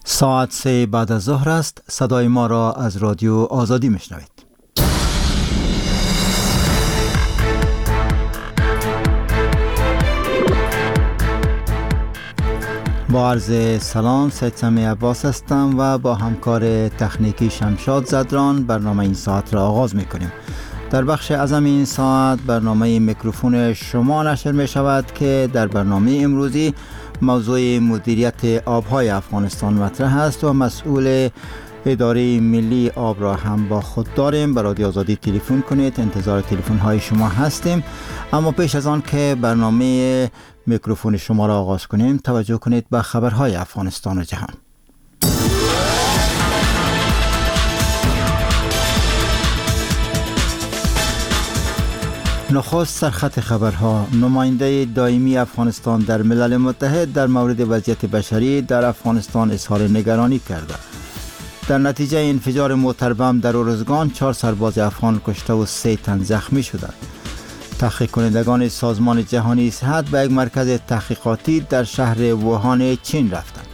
ساعت 3 بعد از ظهر است. صدای ما را از رادیو آزادی میشنوید. با عرض سلام، سید سمی عباس هستم و با همکار تکنیکی شمشاد زدران برنامه این ساعت را آغاز میکنیم. در بخش اعظم این ساعت برنامه میکروفون شما نشر می شود که در برنامه امروزی موضوع مدیریت آبهای افغانستان مطرح است و مسئول اداره ملی آب را هم با خود داریم. برای رادیو آزادی تلفن کنید، انتظار تلفن های شما هستیم. اما پیش از آن که برنامه میکروفون شما را آغاز کنیم، توجه کنید به خبرهای افغانستان و جهان. نخست سرخط خبرها. نماینده دائمی افغانستان در ملل متحد در مورد وضعیت بشری در افغانستان اظهار نگرانی کرده. در نتیجه انفجار موتر بم در ارزگان 4 سرباز افغان کشته و 3 تن زخمی شدند. تحقیق کنندگان سازمان جهانی صحت به یک مرکز تحقیقاتی در شهر ووهان چین رفتند.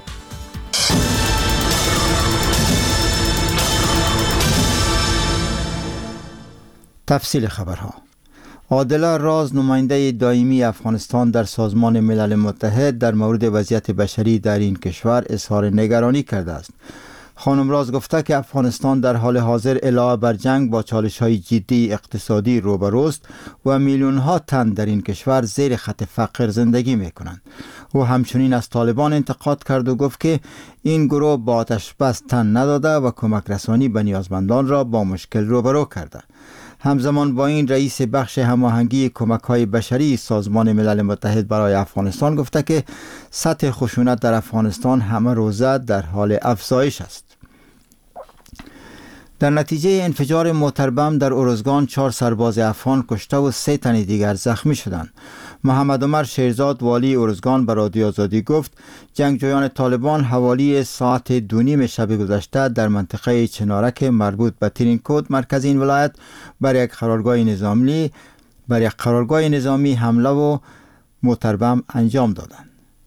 تفصیل خبرها. عادله راز، نماینده دائمی افغانستان در سازمان ملل متحد در مورد وضعیت بشری در این کشور اظهار نگرانی کرده است. خانم راز گفته که افغانستان در حال حاضر علاوه بر جنگ با چالش‌های جدی اقتصادی روبروست و میلیون‌ها تن در این کشور زیر خط فقر زندگی می‌کنند. او همچنین از طالبان انتقاد کرد و گفت که این گروه با آتش بس تن نداده و کمک رسانی به نیازمندان را با مشکل روبرو کرده. همزمان با این رئیس بخش هماهنگی کمک‌های بشری سازمان ملل متحد برای افغانستان گفته که سطح خشونت در افغانستان همه روزه در حال افزایش است. در نتیجه انفجار موتر بم در ارزگان 4 سرباز افغان کشته و 3 تن دیگر زخمی شدند. محمد عمر شیرزاد والی ارزگان به رادیو آزادی گفت جنگجویان طالبان حوالی ساعت 2:30 شب گذشته در منطقه چنارک مربوط به ترینکوت مرکز این ولایت بر یک قرارگاه نظامی حمله و موتر بم انجام دادند.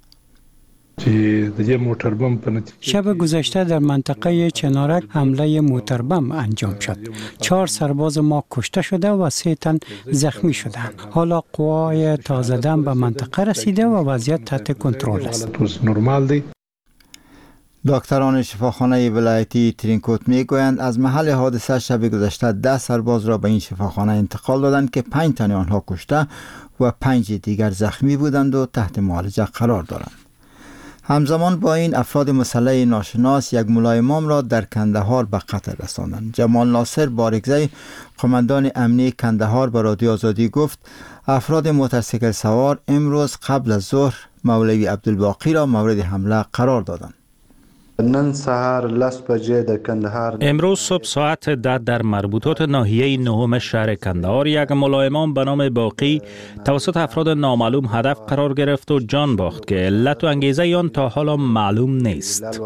شب گذشته در منطقه چنارک حمله موتر بم انجام شد. 4 سرباز ما کشته شده و 3 تن زخمی شدند. حالا قوای تازه دم به منطقه رسیده و وضعیت تحت کنترل است. دکتران شفاخانه ولایتی ترینکوت میگویند از محل حادثه شب گذشته 10 سرباز را به این شفاخانه انتقال دادند که 5 تن آنها کشته و 5 دیگر زخمی بودند و تحت معالجه قرار دارند. همزمان با این افراد مسلح ناشناس یک ملا امام را در کندهار به قتل رساندند. جمال ناصر بارگزی، قماندان امنی کندهار به رادیو آزادی گفت افراد موتورسیکل سوار امروز قبل از ظهر مولوی عبدالباقی را مورد حمله قرار دادند. امروز صبح ساعت 10 در مربوطات ناحیه 9 شهر کندهار یک ملا امام به نام باقی توسط افراد نامعلوم هدف قرار گرفت و جان باخت که علت و انگیزه آن تا حالا معلوم نیست.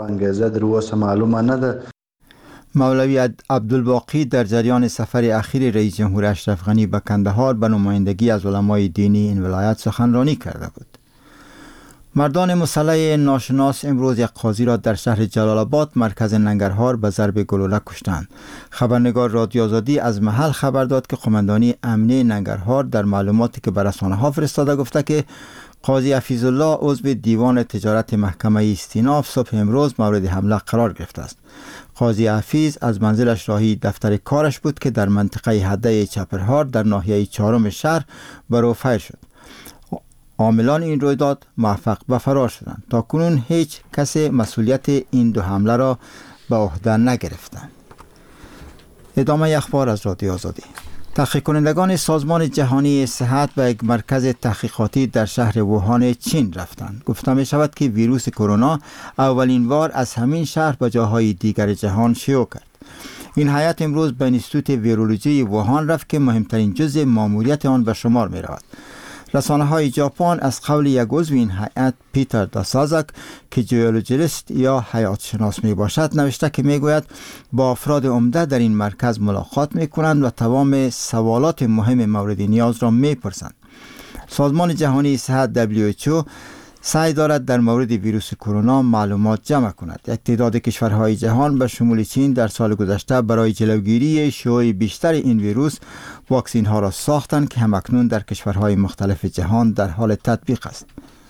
مولوی عبدالباقی در جریان سفر اخیر رئیس جمهور اشرف غنی به کندهار به نمایندگی از علمای دینی این ولایت سخنرانی کرده بود. مردان مسلح ناشناس امروز یک قاضی را در شهر جلال آباد مرکز ننگرهار به ضرب گلوله کشتند. خبرنگار رادیو آزادی از محل خبر داد که قماندانی امنی ننگرهار در معلوماتی که به رسانه‌ها فرستاده گفته که قاضی حفیظ الله عضو دیوان تجارت محکمه استیناف صبح امروز مورد حمله قرار گرفته است. قاضی حفیظ از منزلش راهی دفتر کارش بود که در منطقه حده چپرهار در ناحیه 4 شهر بر فیر شد. عاملان این رویداد موفق به فرار شدند. تا کنون هیچ کسی مسئولیت این 2 حمله را به عهده نگرفتند. ادامه اخبار از رادیو آزادی. تحقیق کنندگان سازمان جهانی صحت به یک مرکز تحقیقاتی در شهر ووهان چین رفتند. گفته می شود که ویروس کرونا اولین بار از همین شهر به جاهای دیگر جهان شیوع کرد. این هیئت امروز به انستیتوت ویرولوژی ووهان رفت که مهمترین جزء ماموریت آن به شمار می رود. رسانه‌های ژاپن از قول یک عضو این هیئت پیتر داسازاک که جیولوژیست یا حیات شناس می باشد نوشته که می گوید با افراد عمده در این مرکز ملاقات می کنند و تمام سوالات مهم مورد نیاز را می پرسند. سازمان جهانی صحت WHO سعی دارد در مورد ویروس کرونا معلومات جمع کند. یک تعداد کشورهای جهان به شمول چین در سال گذشته برای جلوگیری شیوع بیشتر این ویروس واکسین ها را ساختند که همکنون در کشورهای مختلف جهان در حال تطبیق است.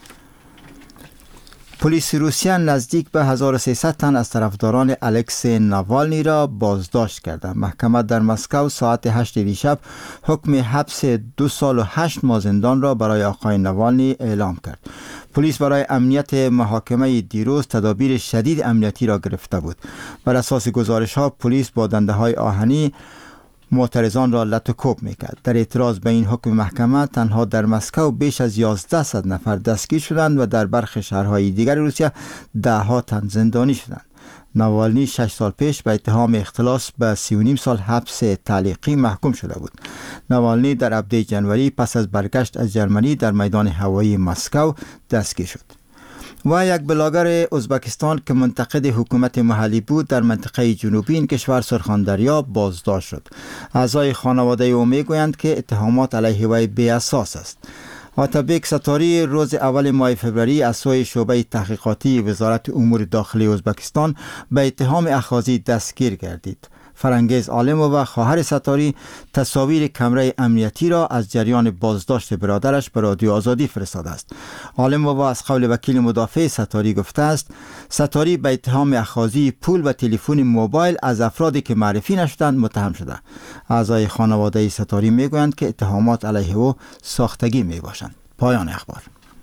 پلیس روسیه نزدیک به 1300 تن از طرفداران الکسی ناوالنی را بازداشت کرده. محکمه در مسکو ساعت 8 دیشب حکم حبس 2 سال و 8 ماه زندان را برای آقای ناوالنی اعلام کرد. پلیس برای امنیت محاکمه دیروز تدابیر شدید امنیتی را گرفته بود. بر اساس گزارش ها پلیس با دنده های آهنی معترضان را لط و کوب میکرد. در اعتراض به این حکم محکمه تنها در مسکو بیش از 1100 نفر دستگیر شدند و در برخی شهرهای دیگر روسیه 10 تن زندانی شدند. ناوالنی 6 سال پیش به اتهام اختلاس به 3.5 سال حبس تعلیقی محکوم شده بود. ناوالنی در ابد جنوری پس از برگشت از جرمنی در میدان هوایی مسکو دستگیر شد. و یک بلاگر ازبکستان که منتقد حکومت محلی بود در منطقه جنوبی این کشور سرخاندریا بازداشت شد. اعضای خانواده او میگویند که اتهامات علیه وی بی اساس است. آتابک ستاری روز اول ماه فوریه از سوی شعبه تحقیقاتی وزارت امور داخلی ازبکستان به اتهام اخاذی دستگیر گردید. فرنگیز عالم و خواهر ستاری تصاویر کمره امنیتی را از جریان بازداشت برادرش به رادیو آزادی فرستاده است. عالم و از قول وکیل مدافع ستاری گفته است ستاری به اتهام اخاذی پول و تلفن موبایل از افرادی که معرفی نشدند متهم شده. اعضای خانواده ستاری میگویند که اتهامات علیه او ساختگی میباشند. پایان اخبار.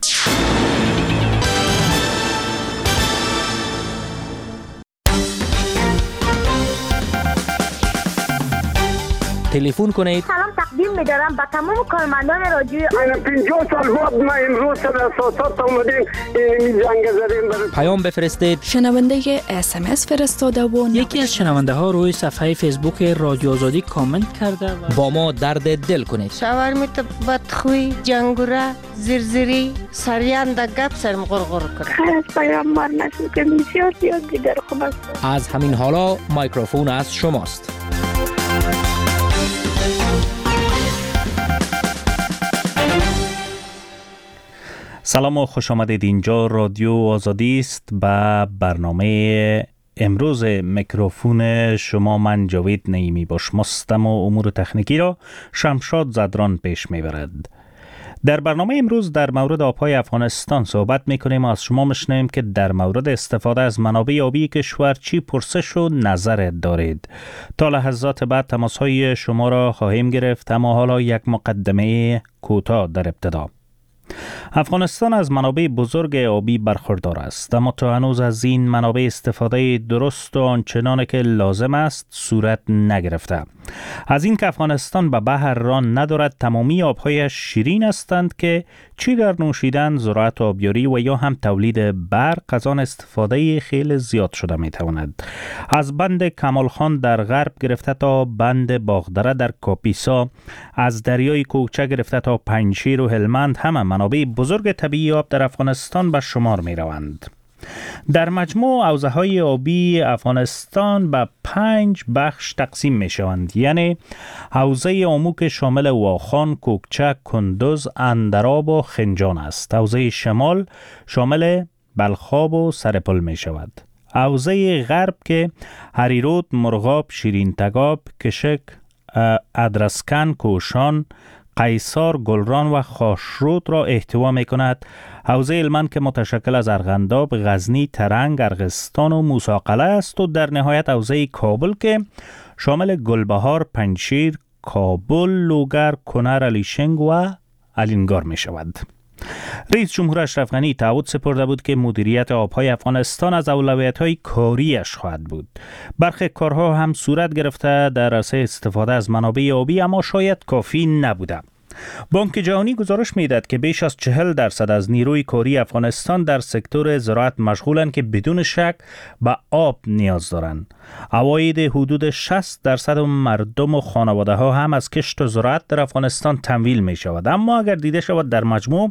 تلفن کنید. سلام تقدیم می‌دارم به تمام کارمندان رادیو. 50 سال بعد ما امروز سر اساسات اومدیم این زنگ زدیم برای پیام بفرستید. شنونده SMS فرستاده و یکی از شنونده ها روی صفحه فیسبوک رادیو آزادی کامنت کرده و با ما درد دل کنید. شاورمیت بدخوی جنگوره زرزری سریان در گپ سرم غرغر کرد. خیر از پیام مار نشد که بسیار دیگر خوب است. از همین حالا مایکروفون از شماست. سلام و خوش آمدید. اینجا رادیو آزادی است. به برنامه امروز میکروفون شما من جاوید نعیمی با شماستم و امور تکنیکی را شمشاد زدران پیش میبرد. در برنامه امروز در مورد آبهای افغانستان صحبت میکنیم و از شما میشنویم که در مورد استفاده از منابع آبی کشور چی پرسش و نظر دارید. تا لحظات بعد تماسهای شما را خواهیم گرفت، اما حالا یک مقدمه کوتاه در ابتدا. افغانستان از منابع بزرگ آبی برخوردار است، اما تا هنوز از این منابع استفاده درست و آنچنان که لازم است صورت نگرفته. از این که افغانستان به بحر ران ندارد، تمامی آبهایش شیرین هستند که چی در نوشیدن، زراعت آبیاری و یا هم تولید برق از آن استفاده خیلی زیاد شده می تواند. از بند کمالخان در غرب گرفته تا بند باغدره در کاپیسا، از دریای کوکچه گرفته تا پنجشیر و هلمند، همه منابع بزرگ طبیعی آب در افغانستان به شمار می روند. در مجموع حوزه‌های آبی افغانستان به 5 بخش تقسیم می شوند، یعنی حوزه عمو که شامل واخان، کوکچه، کندوز، اندراب و خنجان است. حوزه شمال شامل بلخاب و سرپل می شود. حوزه غرب که هریرود، مرغاب، شیرین تگاب، کشک، ادرسکن، کوشان، قیصار، گلران و خاشرود را احتوا می کند. حوزه هلمند که متشکل از ارغنداب، غزنی، ترنگ، ارغستان و موسی-قلعه است و در نهایت حوزه کابل که شامل گلبهار، پنجشیر، کابل، لوگر، کنر، علیشنگ و الینگار می شود. رئیس جمهور اشرف غنی تعهد سپرده بود که مدیریت آبهای افغانستان از اولویت‌های کاریش خواهد بود. برخی کارها هم صورت گرفته در عرصه استفاده از منابع آبی، اما شاید کافی نبوده. بانک جهانی گزارش می‌دهد که بیش از 40% از نیروی کاری افغانستان در سکتور زراعت مشغولند که بدون شک به آب نیاز دارند. عواید حدود 60% مردم و خانواده‌ها هم از کشت و زراعت در افغانستان تمویل می‌شود. اما اگر دیده شود در مجموع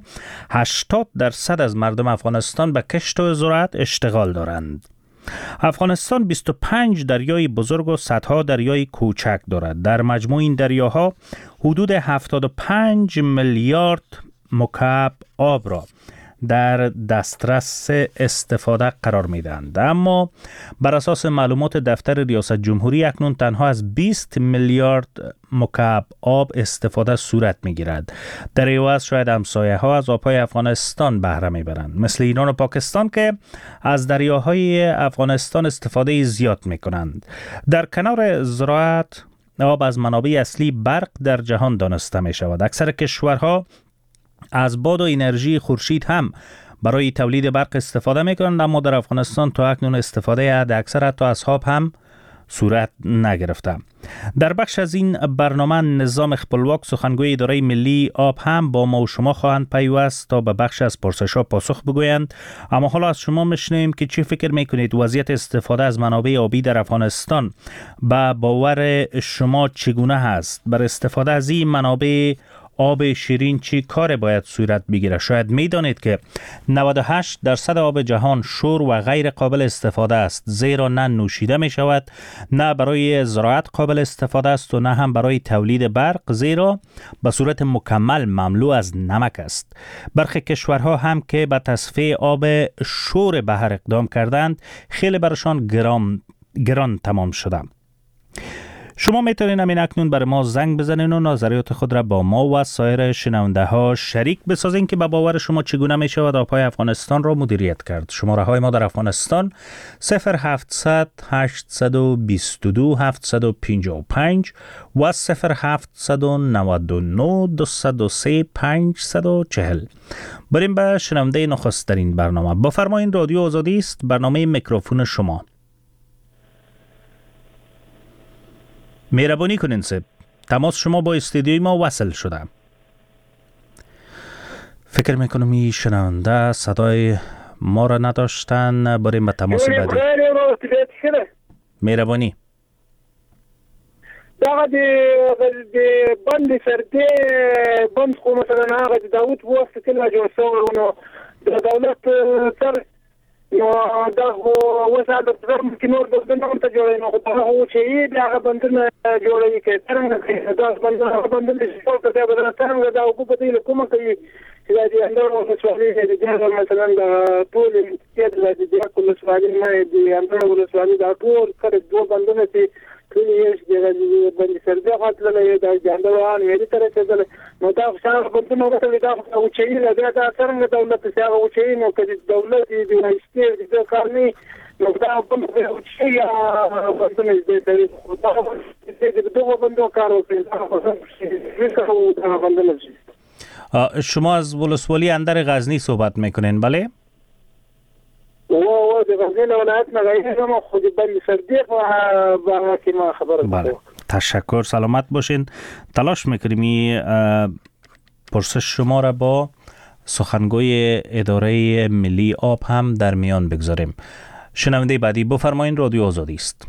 80% از مردم افغانستان به کشت و زراعت اشتغال دارند. افغانستان 25 دریای بزرگ و صدها دریای کوچک دارد. در مجموع این دریاها حدود 75 میلیارد مکعب آب را در دسترس استفاده قرار میدهند. اما بر اساس معلومات دفتر ریاست جمهوری اکنون تنها از 20 میلیارد مکعب آب استفاده صورت میگیرد. در عوض شاید همسایه ها از آبهای افغانستان بهره میبرند، مثل ایران و پاکستان که از دریاهای افغانستان استفاده زیاد میکنند. در کنار زراعت، آب از منابع اصلی برق در جهان دانسته می شود. اکثر کشورها از باد و انرژی خورشید هم برای تولید برق استفاده می کنند، اما در افغانستان تا اکنون استفاده حد اکثر حتی از آب هم صورت نگرفته. در بخش از این برنامه نظام خپلواک سخنگوی اداره ملی آب هم با ما و شما خواهند پیوست تا به بخش از پرسش‌ها پاسخ بگویند. اما حالا از شما میشنویم که چی فکر میکنید وضعیت استفاده از منابع آبی در افغانستان به باور شما چگونه هست؟ بر استفاده از این منابع آب شیرین چی کار باید صورت بگیره؟ شاید میدانید که 98% آب جهان شور و غیر قابل استفاده است، زیرا نه نوشیده می شود، نه برای زراعت قابل استفاده است و نه هم برای تولید برق، زیرا به صورت مکمل مملو از نمک است. برخی کشورها هم که به تصفیه آب شور بحر اقدام کردند، خیلی برشان گران تمام شده. شما میتونین همین اکنون برای ما زنگ بزنین و نظریات خود را با ما و سایر شنونده ها شریک بسازین که به باور شما چگونه می شود آبهای افغانستان را مدیریت کرد. شماره های ما در افغانستان 0700 822 755 و 0799 203 540. بریم به شنونده نخست‌ترین برنامه. بفرمایین، رادیو آزادی است، برنامه میکروفون شما. مهربانی کنین صاحب، تماس شما با استودیوی ما وصل شده. فکر میکنم این شنونده صدای ما را نداشتن. بریم به تماس بعدی. مهربانی. دغه د بند سرده بند خو مثلا هغه د داوود واسطه کله جوړ شوی نو د دولت تر نو دا وسه د فرم کې نور د بندونو ته جوړې نو دا هو چې هغه بندونه جوړې کې څنګه دا بندونه چې څوک ته بدل څنګه دا کو په دې کومه کوي چې دا د اندورو مسوالې د جهاد مثلا د ټول کې د دې کوم مسوالې نه د اندورو مسوالې دا ټول کړه دوه بندونه چې ټول یې د باندې سرده خاطر له د جاندوان ویلي تر څه نو دا څنګه بندونه وکړي دا او چې دا څنګه دولت څنګه او چې نو چې دولت دې وایسته د کارني نو دا په چې یا بندونه دې ته دا د دوه بندو کار وکړي دا بندونه. شما از ولسوالی اندر غزنی صحبت میکنین بله؟ و د غزنی ولایت نه غیر ما خود بند سردی با که ما خبر بله. تشکر، سلامت باشین. تلاش میکنیم پرسش شما را با سخنگوی اداره ملی آب هم در میان بگذاریم. شنونده بعدی بفرمایین، رادیو آزادی است.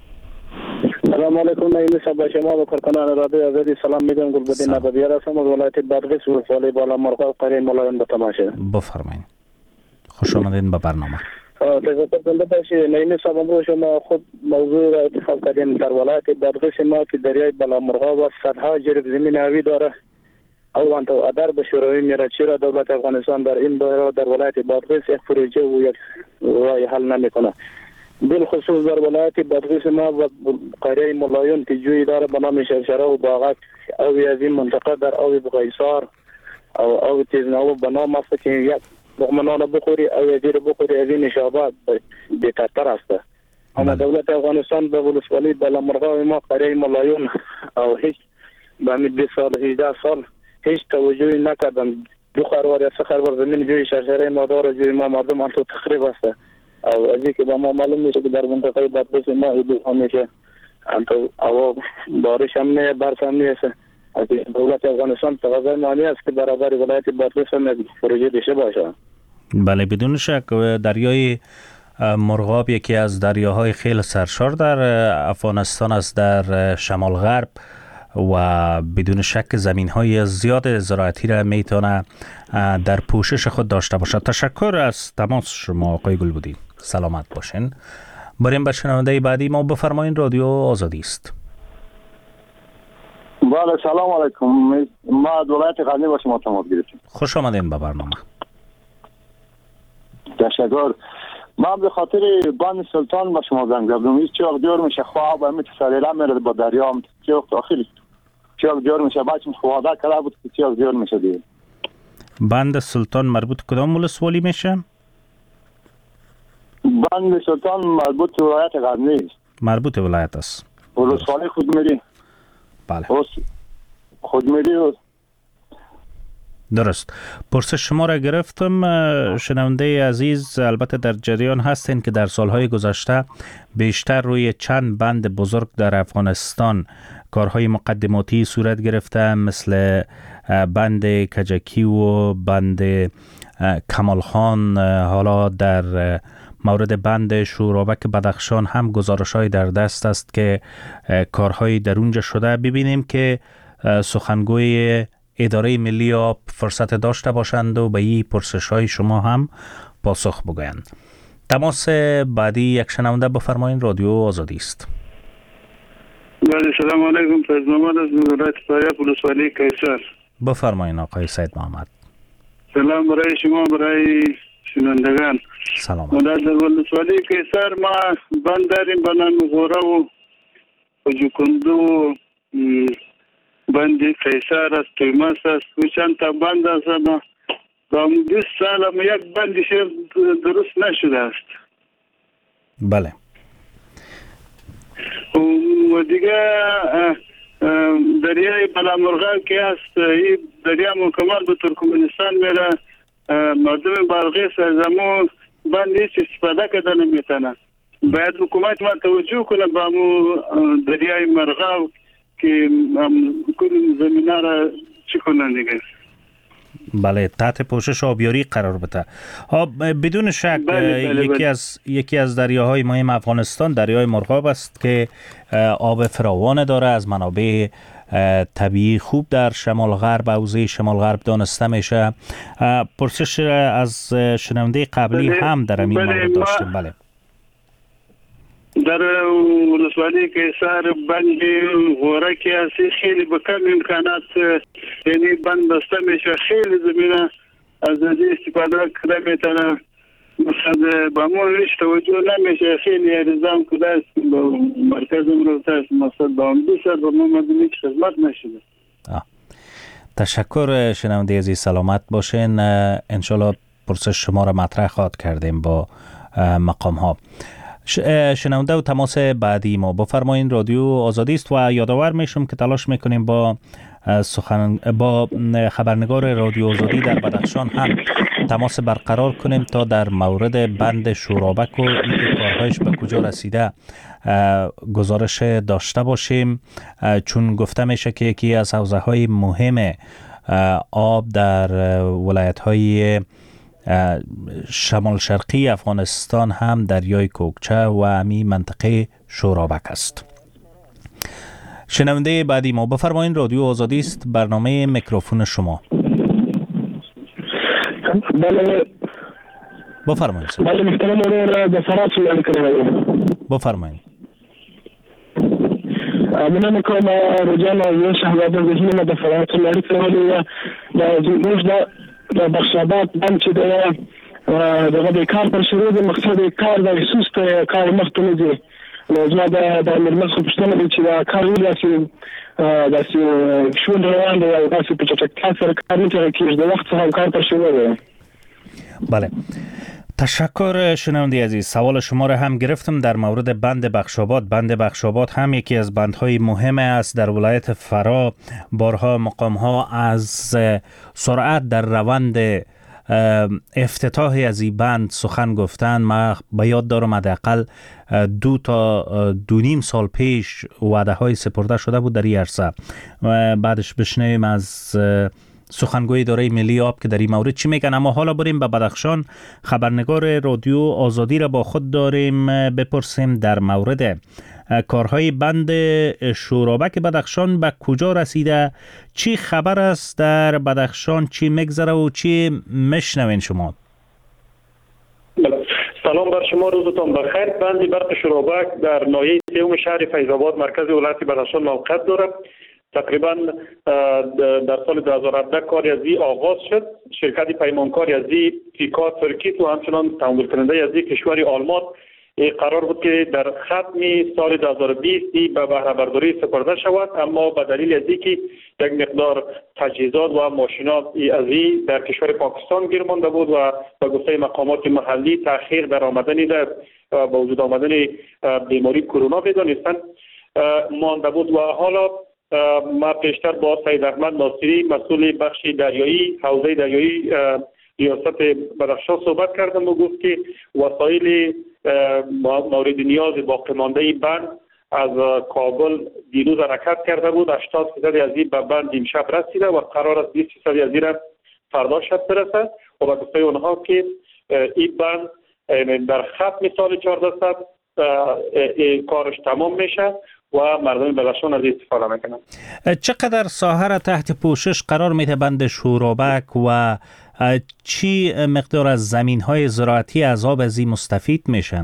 سلام علیکم. نایل صاحب با شما و کارکنان رادیو آزادی سلام میگم. گلبدین نبویار هستم از ولایت بادغیس ولسوالی بالا مرغاب قریه ملایان به تماشه. بفرمایید. خوش آمدین به برنامه. تشکر کننده باشید. نایل صاحب امروز شما خود موضوع را انتخاب کردین. در ولایت بادغیس ما که دریای بالا مرغاب و صدها جریب زمین هوی داره. اول تو ادار به شوروی میره، چرا دولت افغانستان در این دوره در ولایت بادغیس یک پروژه و یک راه حل نمیکنه؟ بالخصوص در ولایت بادغیس ما و قریه ملایون که جوی داره به نام شرشره و باغک او از این منطقه در او بغیسار او تیزناو به نام است که یک لقمه بخوری او یزیر بخوری از این نشابه بهتر است. اما دولت افغانستان به ولسوالی بالا مرغاب ما قریه ملایون او هیچ به 20 سال 18 سال هیچ توجهی نکردن. دو خروار یا سه خروار زمین جوی شرشره ما داره، جوی ما مردم انتو تخریب است. او ازی که با ما معلوم میشه که در منطقه بادغیس ما حدود همیشه انتو او بارش هم نه، برف هم نیست. از دولت افغانستان تقاضای مالی است که برابر ولایت بادغیس هم پروژه داشته باشه. بله، بدون شک دریای مرغاب یکی از دریاهای خیلی سرشار در افغانستان است، در شمال غرب، و بدون شک زمین‌های زیاد زراعتی را میتونه در پوشش خود داشته باشد. تشکر از تماس شما آقای گلبدین، سلامت باشین. بریم به شنونده بعدی ما. بفرمایین، رادیو آزادی است. بله سلام علیکم. ما از ولایت غزنی با شما تماس گرفتیم. خوش آمدین به برنامه. تشکر. من به خاطر بند سلطان با شما زنگ زدم. هیچ چیز جور میشه خواب همین سریلا میره با دریا چه وقت آخری چیز جور میشه بچم خواده کرده بود که چیز جور میشه دیگه. بند سلطان مربوط کدام ولسوالی میشه؟ بند سلطان مربوط به ولایت غزنی است. مربوط ولایت است. ولسوالی خودمیری. بله. خودمیری. درست. پرسش شما را گرفتم. شنونده عزیز البته در جریان هستین که در سالهای گذشته بیشتر روی چند بند بزرگ در افغانستان کارهای مقدماتی صورت گرفته، مثل بند کجکی و بند کمال خان. حالا در مورد بند شورابک بدخشان هم گزارش‌های در دست است که کارهای در اونجا شده. ببینیم که سخنگوی اداره ملی آب فرصت داشته باشند و به این پرسش‌های شما هم پاسخ بگویند. تماس بعدی یک شنونده بفرمایید. رادیو آزادی است. بله، سلام علیکم. فیض محمد از ولایت فاریاب ولسوالی قیصر. بفرمایید آقای سید محمد. سلام برای شما، برای شنوندگان. سلام. ما در ولسوالی قیصر ما بند داریم، بند غوره و جوکندو و بند قیصر است، قیمس است و چند تا بند است. ما با 20 سال ما یک بندش درست نشده است. بله. و دیگه دریای بلامرغاب که هست، این دریا مکمل به ترکمنستان میره. مردم بلغیس زمون بند هیچ استفاده کرده نمیتونه. باید حکومت ما توجه کنه به دریای مرغاب که کل زمینه را چی کنن دیگه. بله، تحت پوشش آبیاری قرار بده. بدون شک یکی از دریاهای مهم افغانستان دریای مرغاب است که آب فراوان داره، از منابع طبیعی خوب در شمال غرب حوزه شمال غرب دانسته میشه. پرسش از شنونده قبلی هم در این مورد داشتیم. بله. در ولسوالی قیصر بند غوره که هستی خیلی به کم امکانات، یعنی بند بسته میشه، خیلی زمینه از این استفاده کرده میتونه. مثلا با ما هیچ توجه نمیشه، خیلی ارزام کده است با مرکز امروز هست. مثلا با هم 2 سال با ما مدنی هیچ خدمت نشده. تشکر شنونده عزیز، سلامت باشین. انشالله پرسش شما را مطرح خواهد کردیم با مقام ها. شنونده و تماس بعدی ما بفرمایید. رادیو آزادی است و یادآور میشم که تلاش میکنیم با خبرنگار رادیو آزادی در بدخشان هم تماس برقرار کنیم تا در مورد بند شورابک و اینکه کارهایش به کجا رسیده گزارش داشته باشیم، چون گفته میشه که یکی از حوزه های مهم آب در ولایت های شمال شرقی افغانستان هم دریای کوکچه و همی منطقه شورابک است. شنونده بعدی ما بفرمایید. رادیو آزادی است، برنامه میکروفون شما. بله بفرمایید. بله محترم را به فرات سوال کنم. بفرمایید. من میکنم رجال یه شهرده بزنیم به فرات سوال کنم و بخشابات بند چه داره دغه کار پر شروع د مقصد کار د سست کار مخته دي. زما د مرمز خو پښتنه دي چې دا کار ولاسي داسې شون روان دی او داسې په چټکتیا سره کار نه کېږي، د وخت څخه کار پر شروع دی. بله، تشکر شنونده عزیز. سوال شما را هم گرفتم در مورد بند بخشاباد. بند بخشاباد هم یکی از بندهای مهم است در ولایت فرا. بارها مقامها از سرعت در روند افتتاح از این بند سخن گفتن. ما به یاد دارم حداقل 2 تا 2.5 سال پیش وعده های سپرده شده بود در این عرصه. بعدش بشنویم از سخنگوی اداره ملی آب که در این مورد چی میگن. اما حالا بریم به بدخشان. خبرنگار رادیو آزادی را با خود داریم، بپرسیم در مورد کارهای بند شورابک بدخشان به کجا رسیده، چی خبر است در بدخشان، چی میگذره و چی میشنوین شما؟ سلام بر شما، روزتان بخیر. بند برق شورابک در ناحیه 3 شهر فیض آباد مرکز ولایت بدخشان موقعیت دارد. تقریبا در سال 2017 کاری از این آغاز شد. شرکت پیمانکاری از این تیکا ترکیت و همچنان تمویل کننده از این کشور آلمان قرار بود که در ختم سال 2020 به بهره برداری سپرده شود، اما به دلیل از اینکه یک مقدار تجهیزات و ماشینات از این در کشور پاکستان گیر مانده بود و به گفته مقامات محلی تأخیر در آمدن با وجود آمدن بیماری کرونا بدانستند مانده بود. و حالا ما پیشتر با سید احمد ناصری مسئول بخش دریایی حوزه دریایی ریاست بدخشان صحبت کردم و گفت که وسایل مورد نیاز باقی مانده بند از کابل دیروز حرکت کرده بود. 80% از این به بند امشب رسیده و قرار است 20% از این فردا شب برسد و به گفته اونها که این بند در ختم سال 1400 کارش تمام میشه و مردم بدخشان از استفاده میکنن. چقدر ساحه را تحت پوشش قرار میده بند شورابک و چی مقدار از زمین های زراعتی از آب از این مستفید میشن؟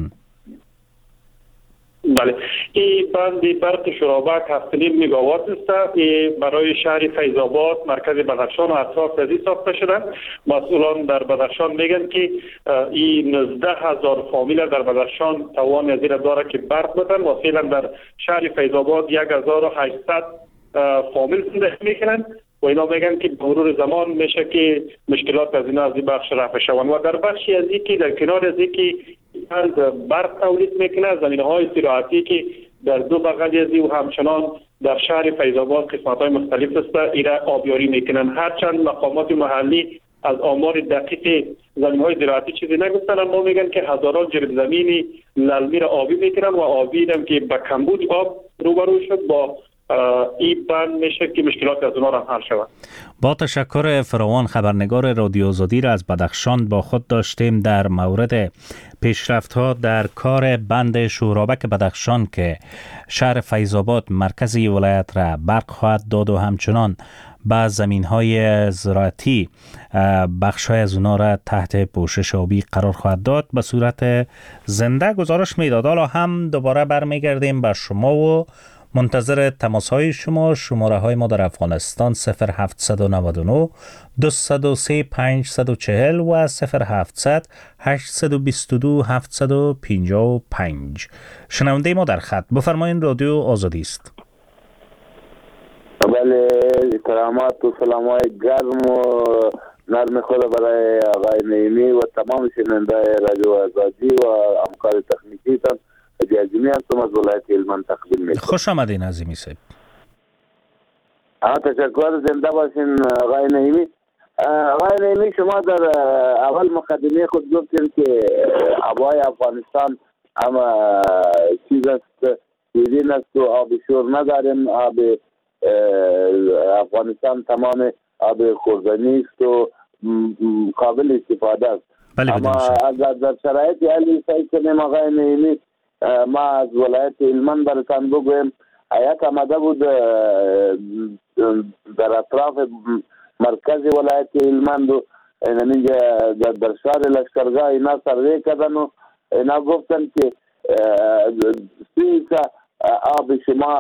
بله، این بند برق شورابک 7.5 مگاوات است. برای شهر فیض آباد مرکز بدخشان و اطراف از این ساخته شده. مسئولان در بدخشان میگن که این 19,000 فامیل در بدخشان توان از این داره که برق بدن و فعلا در شهر فیض آباد 1,800 فامیل زندگی میکنن و اینا میگن که به مرور زمان میشه که مشکلات از این بخش رفع شوند. و در بخشی از این که در کنار از این که برق تولید میکنه، زمینه‌های زراعتی که در دو بغل از این و همچنان در شهر فیض آباد قسمت‌های مختلف است ایرا آبیاری میکنن. هرچند مقامات محلی از آمار دقیق زمین‌های زراعتی چیزی نگفتن، اما میگن که هزاران جریب زمینی للمی را آبی میکنن و آبی هم که به کمبود آب روبرو شد با این بند میشه که مشکلات از اونها را حل شود. با تشکر فراوان خبرنگار رادیو آزادی را از بدخشان با خود داشتیم در مورد پیشرفت‌ها در کار بند شورابک بدخشان که شهر فیض آباد مرکزی ولایت را برق خواهد داد و همچنان بعض زمین‌های زراعتی بخش‌های از اونها را تحت پوشش آبی قرار خواهد داد. به صورت زنده گزارش میداد. حالا هم دوباره برمیگردیم به شما و منتظر تماس‌های شما. شماره‌های ما در افغانستان 0799 203 540 و 0700 822 755. شنونده ما در خط. بفرمایید، رادیو آزادی است. بله، کرامات و سلام‌های گرم و نرم خود برای آقای نعیمی و تمام شنونده رادیو آزادی و همکار تکنیکی تان عظیمی هستم از ولایت هلمند تقدیم میکنم. خوش آمدین عظیمی صاحب. تشکر، زنده باشین آقای نعیمی. آقای نعیمی، شما در اول مقدمه خود گفتین که هوای افغانستان اما چیز است، شیرین است و آب شور نداریم. آب افغانستان تمام آب خوردنی است و قابل استفاده است. اما در شرایط حالی سعی کنیم آقای نعیمی، ما از ولایت هلمند براتان بگویم هیئت آمده بود در اطراف مرکز ولایت هلمند و در شهر لشکرگاه اینا سروی کردن و اینا گفتن که 30 آب شما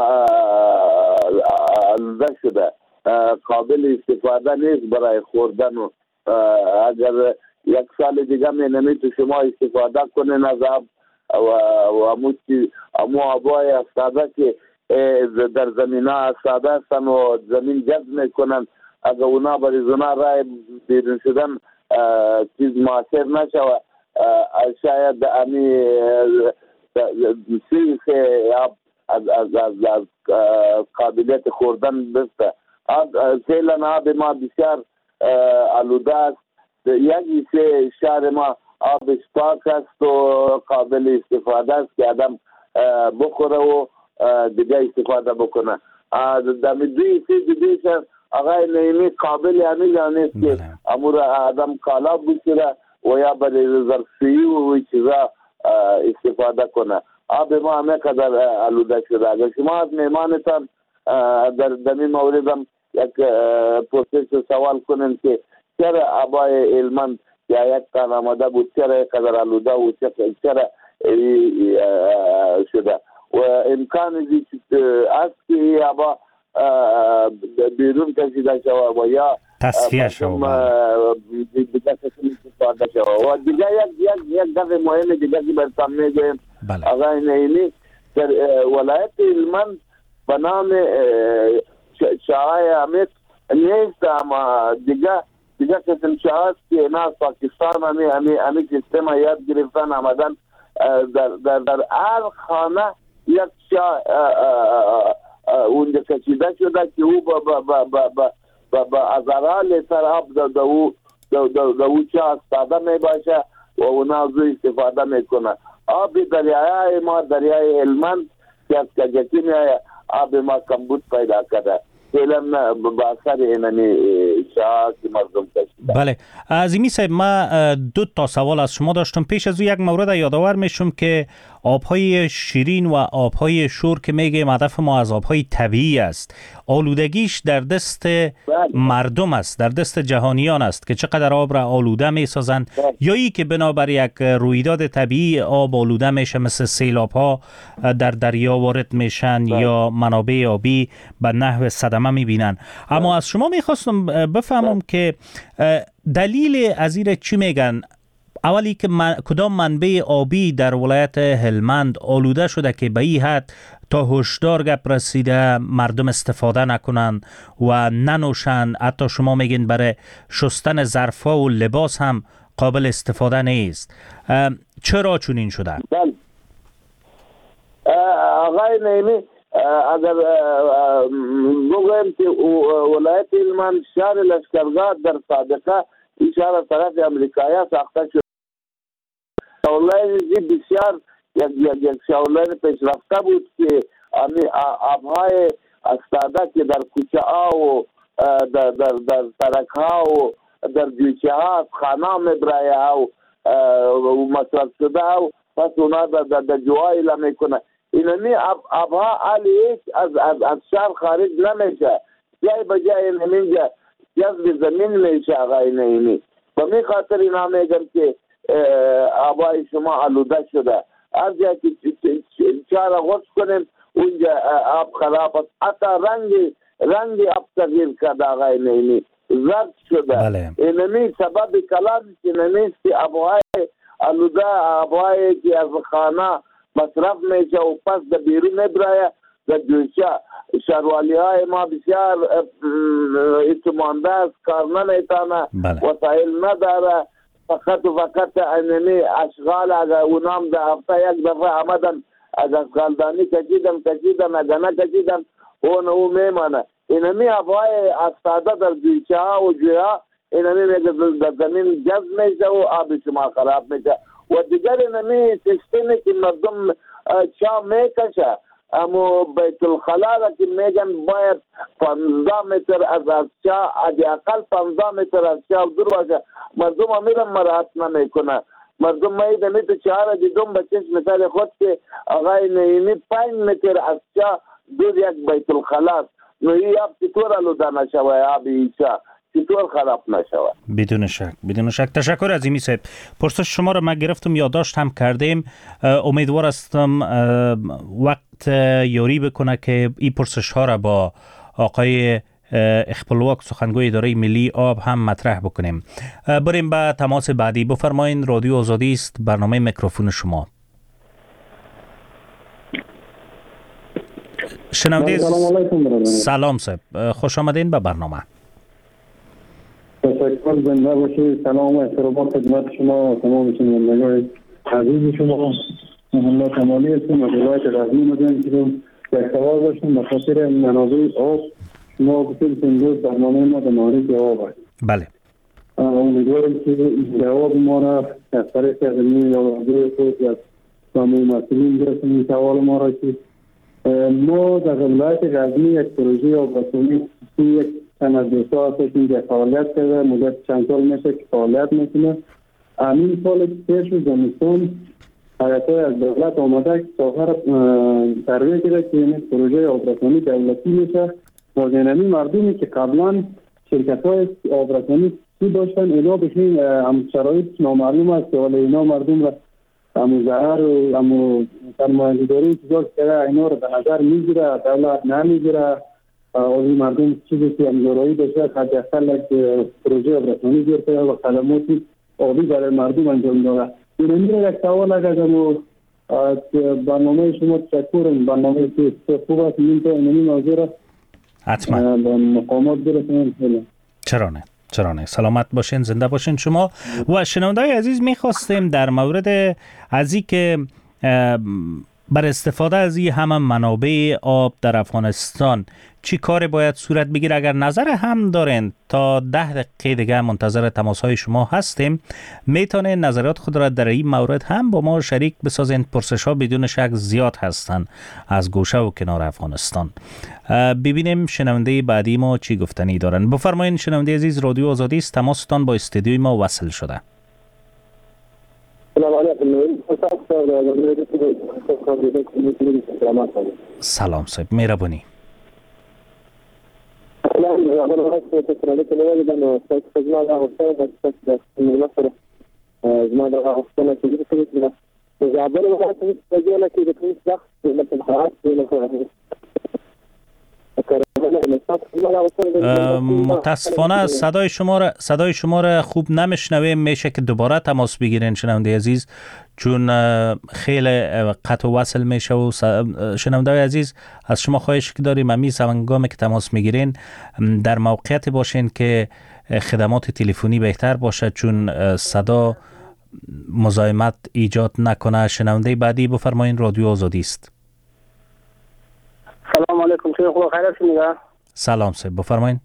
آلوده شده، قابل استفاده نیست برای خوردن و اگر یک سال دیگه می تو شما استفاده کنین از آب و امو آبای افتاده که در زمین ها افتاده هستن و زمین جذب میکنن، اگر اونا برای اونا رای بیرون شدن چیز موثر نشود، شاید امی سیخ از قابلیت خوردن بسته. فعلا آب ما بسیار آلوده است. یکی شهر ما آبش پاک است و قابل استفاده است که آدم بخوره و دیگه استفاده بکنه. در دوی شهر آقای نعیمی قابل عمل نیست که امور آدم کالا بشوره و یا برای ظرفی و چیزا استفاده کنه. آب ما همه قدر آلوده شده. اگر شما از مهمانتان در این مورد هم یک پرسش سوال کنین که چرا آبای هلمند یا یک تن آمده بود چرا قدر آلوده و چرا شده و امکان است که آبا بیرون کشیده شود و یا تصفیه شود دیگه استفاده شود. و دیگه یک دفعه مهم دیگه که برسان میگویم آقای نعیمی در ولایت هلمند به نام شاهای حمید نیست، اما دیگه قسم شاه است که اینا از پاکستان همی سیستم یاد گرفتن آمدن در هر خانه یک شاه اونجا کشیده شده که او با هزارها لیتر آب در او چاه استاده می باشه و اونا از استفاده میکنه. آب دریای ما دریای هلمند که از کجکی میایه آب ما کمبود پیدا کرده. فعلا با اثر اینمی شاه که مردم کشیده. بله عظیمی صاحب، ما 2 تا سوال از شما داشتم. پیش از او یک مورد یادآور میشم که آبهای شیرین و آبهای شور که میگیم هدف ما از آبهای طبیعی است، آلودگیش در دست مردم است، در دست جهانیان است که چقدر آب را آلوده میسازند، یا ای که بنابر یک رویداد طبیعی آب آلوده میشه، مثل سیلاب ها در دریا وارد میشن یا منابع آبی به نحو صدمه میبینن. اما از شما میخواستم بفهمم که دلیل از این چی میگن؟ اولی که کدام منبع آبی در ولایت هلمند آلوده شده که به این حد تا هشدار گپ رسیده مردم استفاده نکنند و ننوشند، حتی شما میگین برای شستن ظرفا و لباس هم قابل استفاده نیست. چرا چنین شده؟ آقای نعیمی، اگر بگویم که ولایت هلمند شهر لشکرگاه در سابقه این شهر طرف امریکایی ساخته شد. شاولین بسیار یک شاولین پیشرفته بود که آبهای استاده که در کوچه ها و در سرک ها و در جوچه ها از خانه مبرایه ها و مصرف شده ها، پس اونا در جوایی لمیکنه. اینمی آبها علیه از شهر خارج نمیشه، جای بجای اینجا جذب زمین میشه. آقای نعیمی و می خاطر اینا میگم که آبای شما آلوده شده. هر جایی که چهار غرص کنیم اونجا آب خراب است، حتی رنگ آب تغییر کرده. آقای نعیمی زرد شده. اینمی سبب کلام اینمی که آبهای آلوده، آبهای که از خانه مصرف میشه و پس در بیرون نبرایه در جوشه. شهروالی های ما بسیار اعتمانده است، کار نمیتانه، وسایل نداره، فقط انمی اشغال. اگر اونام در هفته یک دفعه آمدن از اشغالدانی کشیدن اگر نکشیدن او میمانه. اینمی هوای استاده در جویچه ها و جویا اینمی در زمین جذب میشه و آب شما خراب میشه. و دیگر اینمی سیستمی که مردم چا میکشه، اما بیت الخلا را که میگن باید 15 متر از چا، اقل 15 متر از چا دور باشه، مردم امیرم مراحت نمیکنه. مردم میدنی تو چهار دیدم به چشم مثال خود که آقای نعیمی 5 متر از چا دور یک بیت الخلا، نوی آب چطور آلوده نشوه، آب ایچا چطور خراب نشوه؟ بدون شک. تشکر عظیمی صاحب. پرسش شما را من گرفتم، یادداشت هم کردیم. امیدوار هستم وقت یاری بکنه که این پرسش ها را با آقای اخپلواک سخنگوی اداره ملی آب هم مطرح بکنیم. بریم به تماس بعدی. بفرمایین، رادیو آزادی است، برنامه میکروفون شما. شنونده سلام صاحب، خوش آمدین به برنامه. تشکر، زنده باشید. سلام و احترام خدمت شما تمام شنوندگان عزیز شما. محمد کمالی هستم از ولایت غزنی مدن که یک سوال داشتم به خاطر منابع آب. شما گفتید که امروز برنامه ما در مورد آب است. بله. امیدوارم که جواب ما را از طریق علمی یا وزیر خود یا تمام مسئولین برسونید. سوال ما را که ما در ولایت غزنی یک پروژه آبرسانی یک تنظیم‌ها هستیم که فعالیت کرده، مدت چند سال میشه که فعالیت میکنه. همین سال پیش زمستان حیاتای از دولت آمده که ساخر ترویج کرده که این پروژه آبرسانی دولتی میشه و اینمی مردمی که قبلا شرکت‌های آبرسانی داشتن اینا بشین شرایط نامعلوم است، ولی اینا مردم را زهر و سرمایه‌گذاری چیزا که اینا رو به نظر میگیره، دولت نمیگیره از مردم چیزی که همزورایی داشته حداقل یک پروژه آبرسانی جور کرده و خدمات آبی برای مردم انجام داده. این یک سوال اگر برنامه شما تشکرم، برنامه که خوب است این موضوع را حتما به مقامات برسونیم. چرا نه سلامت باشین، زنده باشین شما. و شنوندای عزیز میخواستیم در مورد از این که بر استفاده از این همه منابع آب در افغانستان چی کار باید صورت بگیره؟ اگر نظر هم دارین تا 10 دقیقه دیگه منتظر تماس های شما هستیم، میتونین نظرات خود را در این مورد هم با ما شریک بسازین. پرسش ها بدون شک زیاد هستن از گوشه و کنار افغانستان. ببینیم شنونده بعدی ما چی گفتنی دارن. بفرمایین شنونده عزیز، رادیو آزادی است، تماستان با استودیوی ما وصل شده. سلام صاحب، مهربانی. متاسفانه صدای شما را خوب نمیشنویم. میشه که دوباره تماس بگیرین شنونده عزیز، چون خیلی قطع و وصل میشه. و شنونده عزیز از شما خواهش داریم همیشه هنگامی که تماس میگیرین در موقعیت باشین که خدمات تلفنی بهتر باشه، چون صدا مزاحمت ایجاد نکنه. شنونده بعدی بفرمایین، رادیو آزادی است. سلام علیکم، چه خوب خیر هستید؟ سلام صاحب، بفرمایین.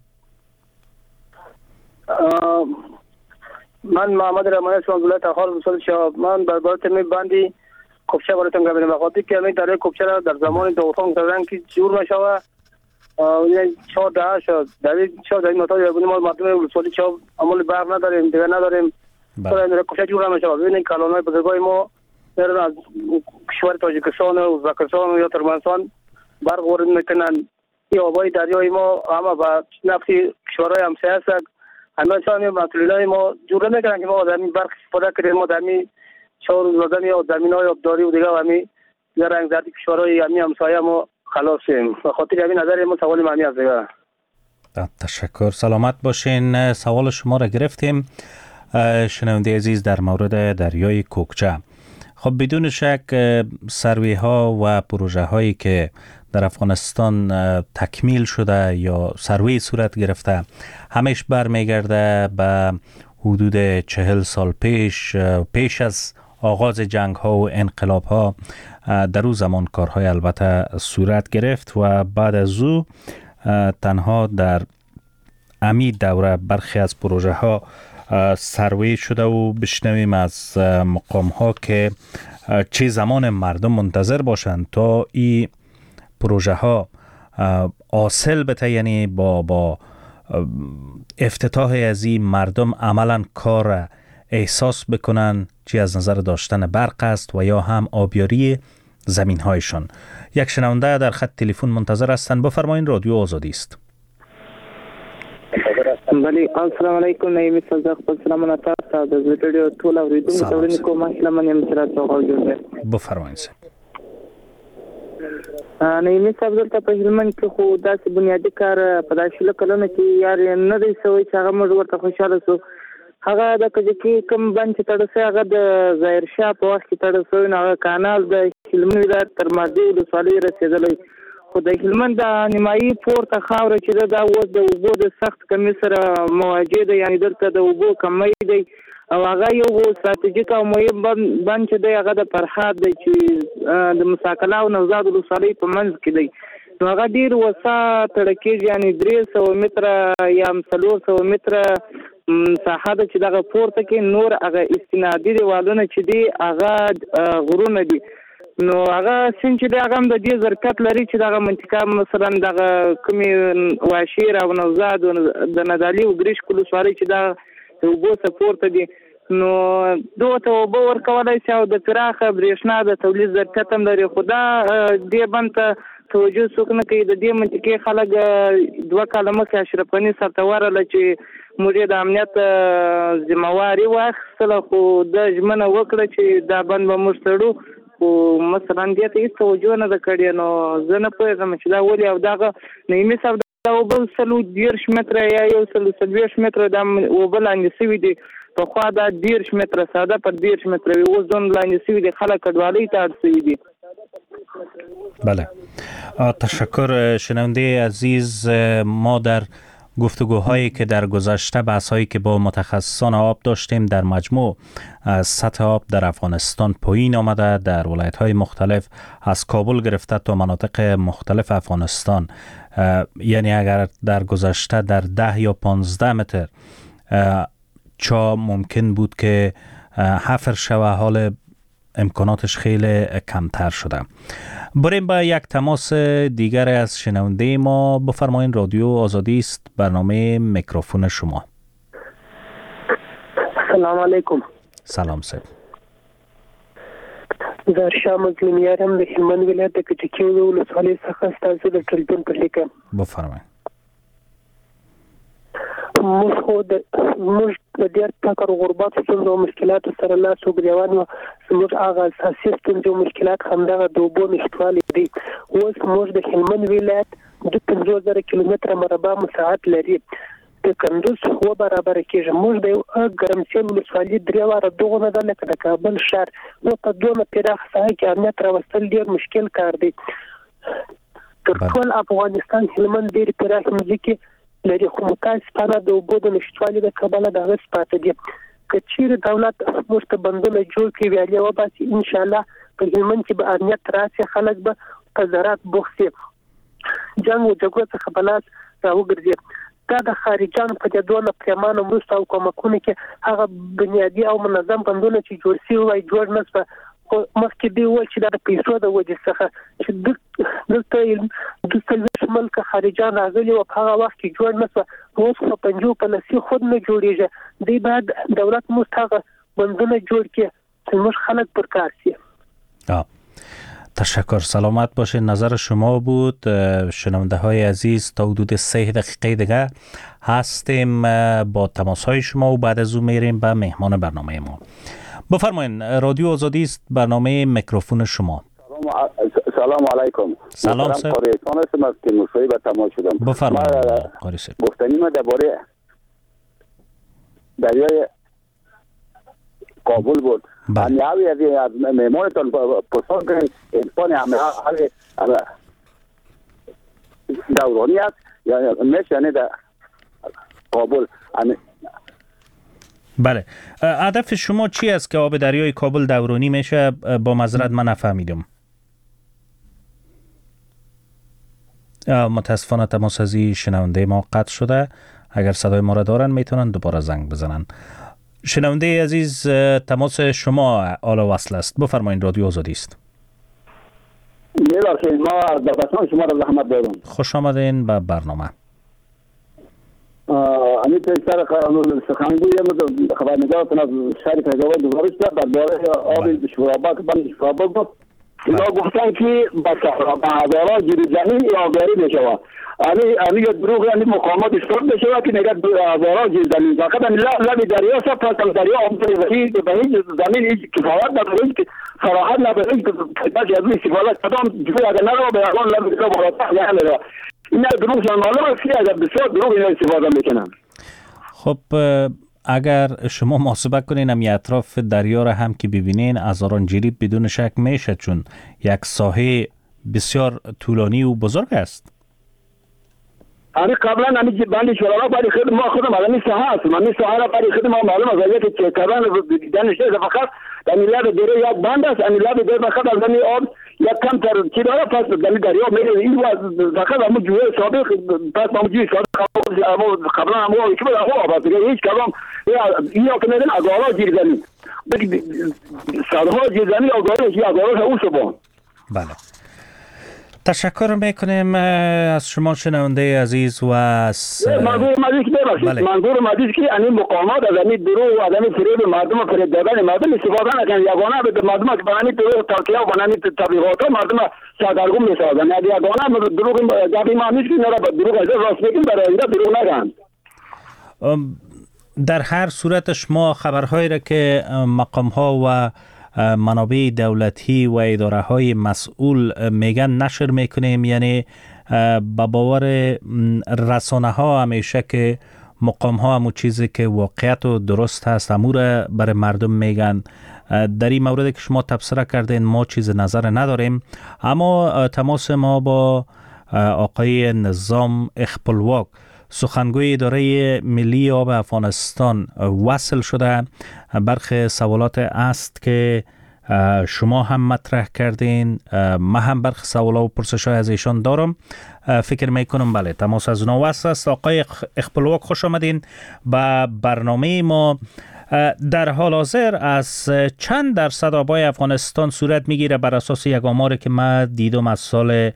من محمد رحمانی هستم از ولایت اخال مسل شاه. من برات میبندی کوچه براتون گفتم بخاطر که همین طریق کوچه را در زمان دوران کردن که جور نشوه. این 14 شد دوید 14 متر یابونی ما مردم ولسوالی چا عمل برق نداریم، دیگه نداریم. برای کوچه جور نشوه. ببینید کلانای بزرگای ما در از کشور تاجیکستان و ازبکستان یا ترکمنستان برق وارد میکنن. این آبای دریای ما همه با نفتی کشورهای همسایه هست. همه چون مسئولای ما جور نمیکنن که ما در این برق استفاده کنیم. ما در این 4 روز زدن یا زمین‌های آبداری و دیگه همین در رنگ زدی کشورهای همسایه ما خلاصیم. به خاطر همین نظر ما سوال معنی است دیگه. تشکر، سلامت باشین. سوال شما را گرفتیم شنونده عزیز در مورد دریای کوکچه. خب بدون شک سروی ها و پروژه هایی که در افغانستان تکمیل شده یا سروی صورت گرفته همیش برمیگرده به حدود 40 سال پیش از آغاز جنگ ها و انقلاب ها. در اون زمان کارهای البته صورت گرفت و بعد از او تنها در امی دوره برخی از پروژه ها سروی شده و بشنویم از مقام ها که چه زمان مردم منتظر باشند تا این پروژه ها حاصل بته، یعنی با افتتاح از این مردم عملا کار احساس بکنن، چی از نظر داشتن برق است و یا هم آبیاری زمین هایشان. یک شنونده در خط تلفن منتظر هستند. بفرمایین، رادیو آزادی است. بله، السلام علیکم. نایمی صدق سلام علیکم. از ویډیو ټول اوریدونکو ته ورنه کوم اسلام نیم سره توغل جوړ. بفرمایئ. نایمی صاحب دلته په هلمند کې خو داسې بنیادی کار په داسې کلونه کې یار نه دی سوی چې هغه موږ ورته خوشاله سو. هغه د کجکی کوم بند چې تړسه هغه د ظاهر شاه په وخت کې تړسه نو کانال د هلمند ولایت تر ماضي ولسوالۍ رسیدلی. خو د هلمند د نیمایي پورته خاوره چې دا اوس د اوبو د سخت کمی سره مواجه ده، یعنی دلته د اوبو کمی دی او هغه یو ستراتیژیک او مهم بند چې دی هغه د فرهاد دی چې د مساکلا او نوزاد ولسوالۍ په منځ کې دی. نو هغه ډیر وسه تړکیږي، یعنی 300 متره یا 400 متره ساحه ده چې دغه پورته کې نور هغه استنادي دیوالونه چې دی هغه غرونه دي. نو هغه سین چې هغه د دې ظرفیت لري چې دغه منطقه مثلا دغه کومي واشیر او نوزاد د نادالي او ګریش کلو سواري چې دا وګو سپورت دي. نو دوه ته وبو ورکولای شي او د فراخه برېښنا د تولید ظرفیت هم لري. خدا دې بنت توجه سکنه کوي. د دې منطقې خلک 2 کاله مخکې اشرف غني سرتواره ل چې موږ د امنیت ذمہواری واخیستله، خو د ژمنه وکړه چې دا بند به موږ تړو. او مثلا دې ته هیڅ توجه نه کړې. نو زه نه پوهېږم چې دا ولې او دغه نایمي صاحب او بل 130 متره یا 130 متره د اوبه لاندې سوي دي. پخوا دا 10 متره ساده پر 10 متره وي، اوس دون لاندې سوي دي، خلک کډوالۍ ته اړ سوي دي. بله، تشکر شنونده عزیز. ما در گفتگوهایی که در گذشته بحث‌هایی که با متخصصان آب داشتیم در مجموع سطح آب در افغانستان پایین آمده، در ولایت‌های مختلف از کابل گرفته تا مناطق مختلف افغانستان، یعنی اگر در گذشته در 10 یا 15 متر چا ممکن بود که حفر شود، حال امکاناتش خیلی کمتر شده. بریم با یک تماس دیگر از شنونده ما. بفرمایید، رادیو آزادی است، برنامه میکروفون شما. سلام علیکم. سلام صاحب. زه شاه مظلومیارم د هلمند ولایت د کټکی ولسوالۍ څخه ستاسو د ټلیفون په لیکم. بفرمایئ. موږ د ډېر فقر او غربت ستونزو او مشکلاتو سره لاس او ګریوان یو. زموږ هغه اساسي ستونزې او مشکلات همدغه د اوبو نشتوالی دي. اوس موږ د هلمند ولایت د 50,000 کیلومتره مربع مساحت لري. د کندوز هوا برابر کېږي. موږ د ګرمسیر ولسوالۍ 3 واره دغه نه لکه د کابل ښار نو په دوه پراخه ساحه کې امنیت راوستل ډېر مشکل کار دی. تر ټول افغانستان هلمند ډېر پراخه مځکې لري، خو متاسفانه د اوبو د نشتوالي د کبله دغه پاتې دي. که چیرې دولت موږ ته بندونه جوړ کړي، ویالې وباسي، انشاءالله په هلمند کې به امنیت راشي، خلک به په زراعت بوخت شي، جنګ او جګړو څخه به لاس راوګرځي. دا د خارجانو په دې دونه پریمانه مرسته او کومکونه کې هغه بنیادي او منظم بندونه چې جوړ شوي وای جوړ نه شوه. مخکې دی وایي چې دا د پیسو د وجې څخه چې دلته ملک خارجان راغلي او په هغه وخت کې جوړ نه شوه. اوس خو پنجو په لسي خود نه جوړېږي. دی باید دولت موږ هغه بندونه جوړ کړي چې موږ خلک پر کار شي. تشکر، سلامت باشید. نظر شما بود. شنونده های عزیز، تا حدود 3 دقیقه دیگه هستیم با تماس های شما و بعد از اون میریم به مهمان برنامه ما. بفرمایید، رادیو آزادی است، برنامه میکروفون شما. سلام علیکم. سلام صاحب. هستم از تیمورشاهی به تماس شدم. بفرمایید قاری صاحب. گفتنی ما درباره دریای کابل بود. همیاوی از مهمانتان پرسان کنید انسان همیاوی دورانی است یا میشه در کابل. بله، هدف شما چی است که آب دریای کابل دورانی میشه؟ با معذرت من نفهمیدم. متاسفانه تماس از شنونده ما قطع شده. اگر صدای ما را دارن میتونن دوباره زنگ بزنن. شنونده عزیز، تماس شما حالا وصل است. بفرمایید، رادیو آزادی است. میبخشید ما دفتران شما را زحمت دارم. خوش آمدین به برنامه. امی پیشتر سخنگوی خبرنگارتون از شهر فیض‌آباد گزارش داد درباره آب شوراباد که بند شوراباد بود. اینا گفتن که به هزاران جریب زمین آبیاری بشود. امی دروغ مقامات اشتراک بشود که نگه هزاران جریب زمین فقط لب دریا سب پس دریا آمده به هیچ زمین هیچ کفایت نداره، هیچ صراحت نداره، هیچ کتبش از استفاده کدام جوی اگر نرو به اقوان لب دریا بالاتر یعنی نداره. این دروغ شان معلوم است که اگر بسیار دروغ اینا استفاده میکنن. خب اگر شما محاسبه کنین هم اطراف دریا را هم که ببینین، هزاران جریب بدون شک میشه، چون یک ساحه بسیار طولانی و بزرگ است. امی قبلا امی بند شوراباد برای خود ما خودم امی ساحه هستم. امی ساحه را برای خود ما معلوم است اگر که کردن دانشته فقط امی لب دریا یک بند است. امی لب دریا فقط از امی آب یک کم تر چی داره، پس امی دریا میره این فقط همون جوی سابق، پس همون جوی سابق قبلا همون که بود همون آب است. هیچ کدام این ها که میدن اگارا جیر زمین صدها جیر زمین اگارا اون شبان. بله، تشکر میکنیم از شما شنونده عزیز و از منظور مدیش که این مقامات از این درو و از این فریب مردم و فریب دادن مردم استفاده نکنن. یگانه به مردم که بنانی درو تلقیه و بنانی تبلیغات مردم سردرگم میسازن. یگانه درو جابی ما نیست که اینا را درو از راست بگیم برای اینجا درو نگن. در هر صورت شما خبرهایی را که مقام ها و منابع دولتی و اداره های مسئول میگن نشر میکنیم، یعنی با باور رسانه ها همیشه که مقام ها همون چیزی که واقعیت و درست هست امور برای مردم میگن. در این مورد که شما تبصره کردین ما چیز نظر نداریم، اما تماس ما با آقای نظام اخپلواک سخنگوی اداره ملی آب افغانستان وصل شده. برخی سوالات است که شما هم مطرح کردین، ما هم برخی سوالات و پرسش‌های از ایشان دارم. فکر میکنم بله تماس از اونا وصل است. آقای اخپلواک خوش آمدین به برنامه ما. در حال حاضر از چند درصد آبای افغانستان صورت میگیره بر اساس یک آماری که من دیدم از سال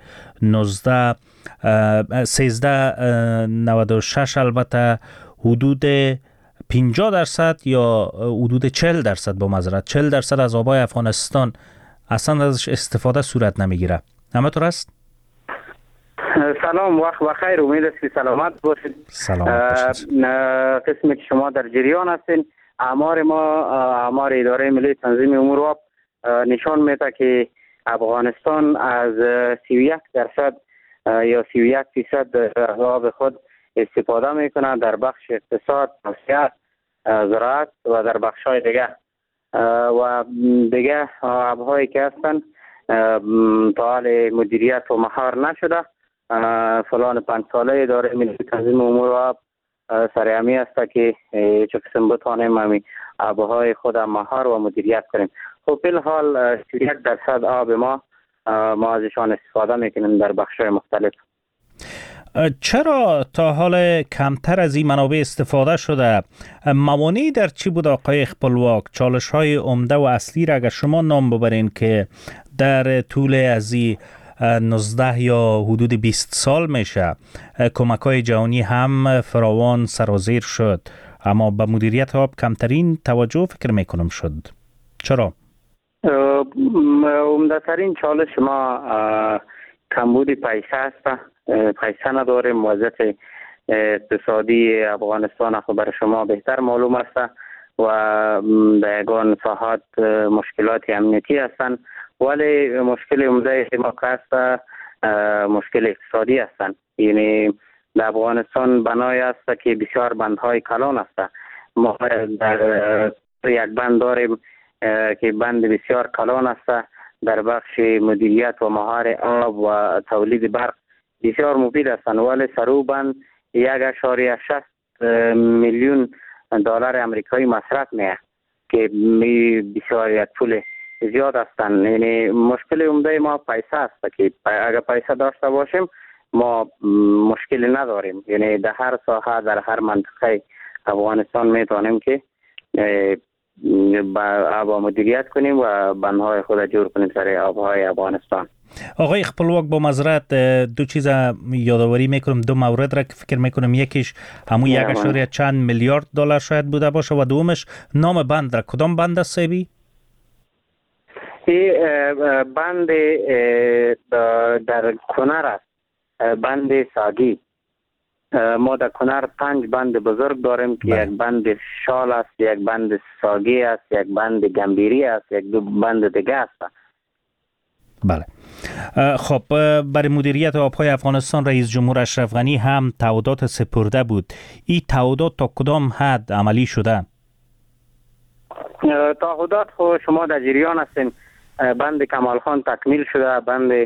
1396 البته حدود 50% یا حدود 40% با معذرت 40% از آبای افغانستان اصلا ازش استفاده صورت نمیگیره. همینطور است؟ سلام، وقت بخیر، امید است که سلامت باشید. قسمی که شما در جریان هستین، اعمار اداره ملی تنظیم امور آب نشان میده که افغانستان از 31% یا 31% از آب خود استفاده میکنه در بخش اقتصاد، صحت، زراعت و در بخش‌های دیگه. و دیگه آب‌هایی که هستن تا حال مدیریت و مهار نشده. فلان 5 ساله اداره ملی تنظیم امور آب سرهمی است که چه قسم بتانیم همین آبهای خود مهار و مدیریت کنیم. خب فی الحال 31% آب ما ازشان استفاده میکنیم در بخش‌های مختلف. چرا تا حال کمتر از این منابع استفاده شده؟ موانعی در چی بود آقای اخپلواک؟ چالش‌های عمده و اصلی را اگر شما نام ببرین که در طول از 19 یا حدود 20 سال میشه کمک‌های جهانی هم فراوان سرازیر شد، اما به مدیریت آب کمترین توجه فکر میکنم شد. چرا؟ عمده ترین چالش ما کمبود پیسه است. پیسه نداریم. وضعیت اقتصادی افغانستان خب برای شما بهتر معلوم است و در یگان ساحات مشکلات امنیتی هستند، ولی مشکل عمده ما است مشکل اقتصادی هستند. یعنی در افغانستان بنای است که بسیار بندهای کلان است. ما در یک بند داریم که بند بسیار کلان است در بخش مدیریت و مهار آب و تولید برق بسیار مفید هستند، ولی سرو بند 1.6 میلیون دلار امریکایی مصرف میه که بسیار یک پول زیاد هستند. یعنی مشکل عمده ما پیسه است که اگر پیسه داشته باشیم ما مشکلی نداریم. یعنی در هر ساحه در هر منطقه افغانستان میتونیم که آب مدیریت کنیم و بندهای خود جور کنیم سر آبهای افغانستان. آقای اخپلواک با معذرت دو چیز یادآوری میکنم، دو مورد را که فکر میکنم یکیش همون 1.چند میلیارد دلار شاید بوده باشه و دومش نام بند را کدام بند است سیبی؟ بند در کنر است، بند ساگی. ما در کنر 5 بند بزرگ داریم که یک بند شال است، یک بند ساگی است، یک بند گمبیری است، یک دو بند دیگه است. بله. خب برای مدیریت آبهای افغانستان رئیس جمهور اشرف غنی هم تعهدات سپرده بود. این تعهدات تا کدام حد عملی شده؟ تعهدات خو شما در جریان هستین. بند کمال خان تکمیل شده، بند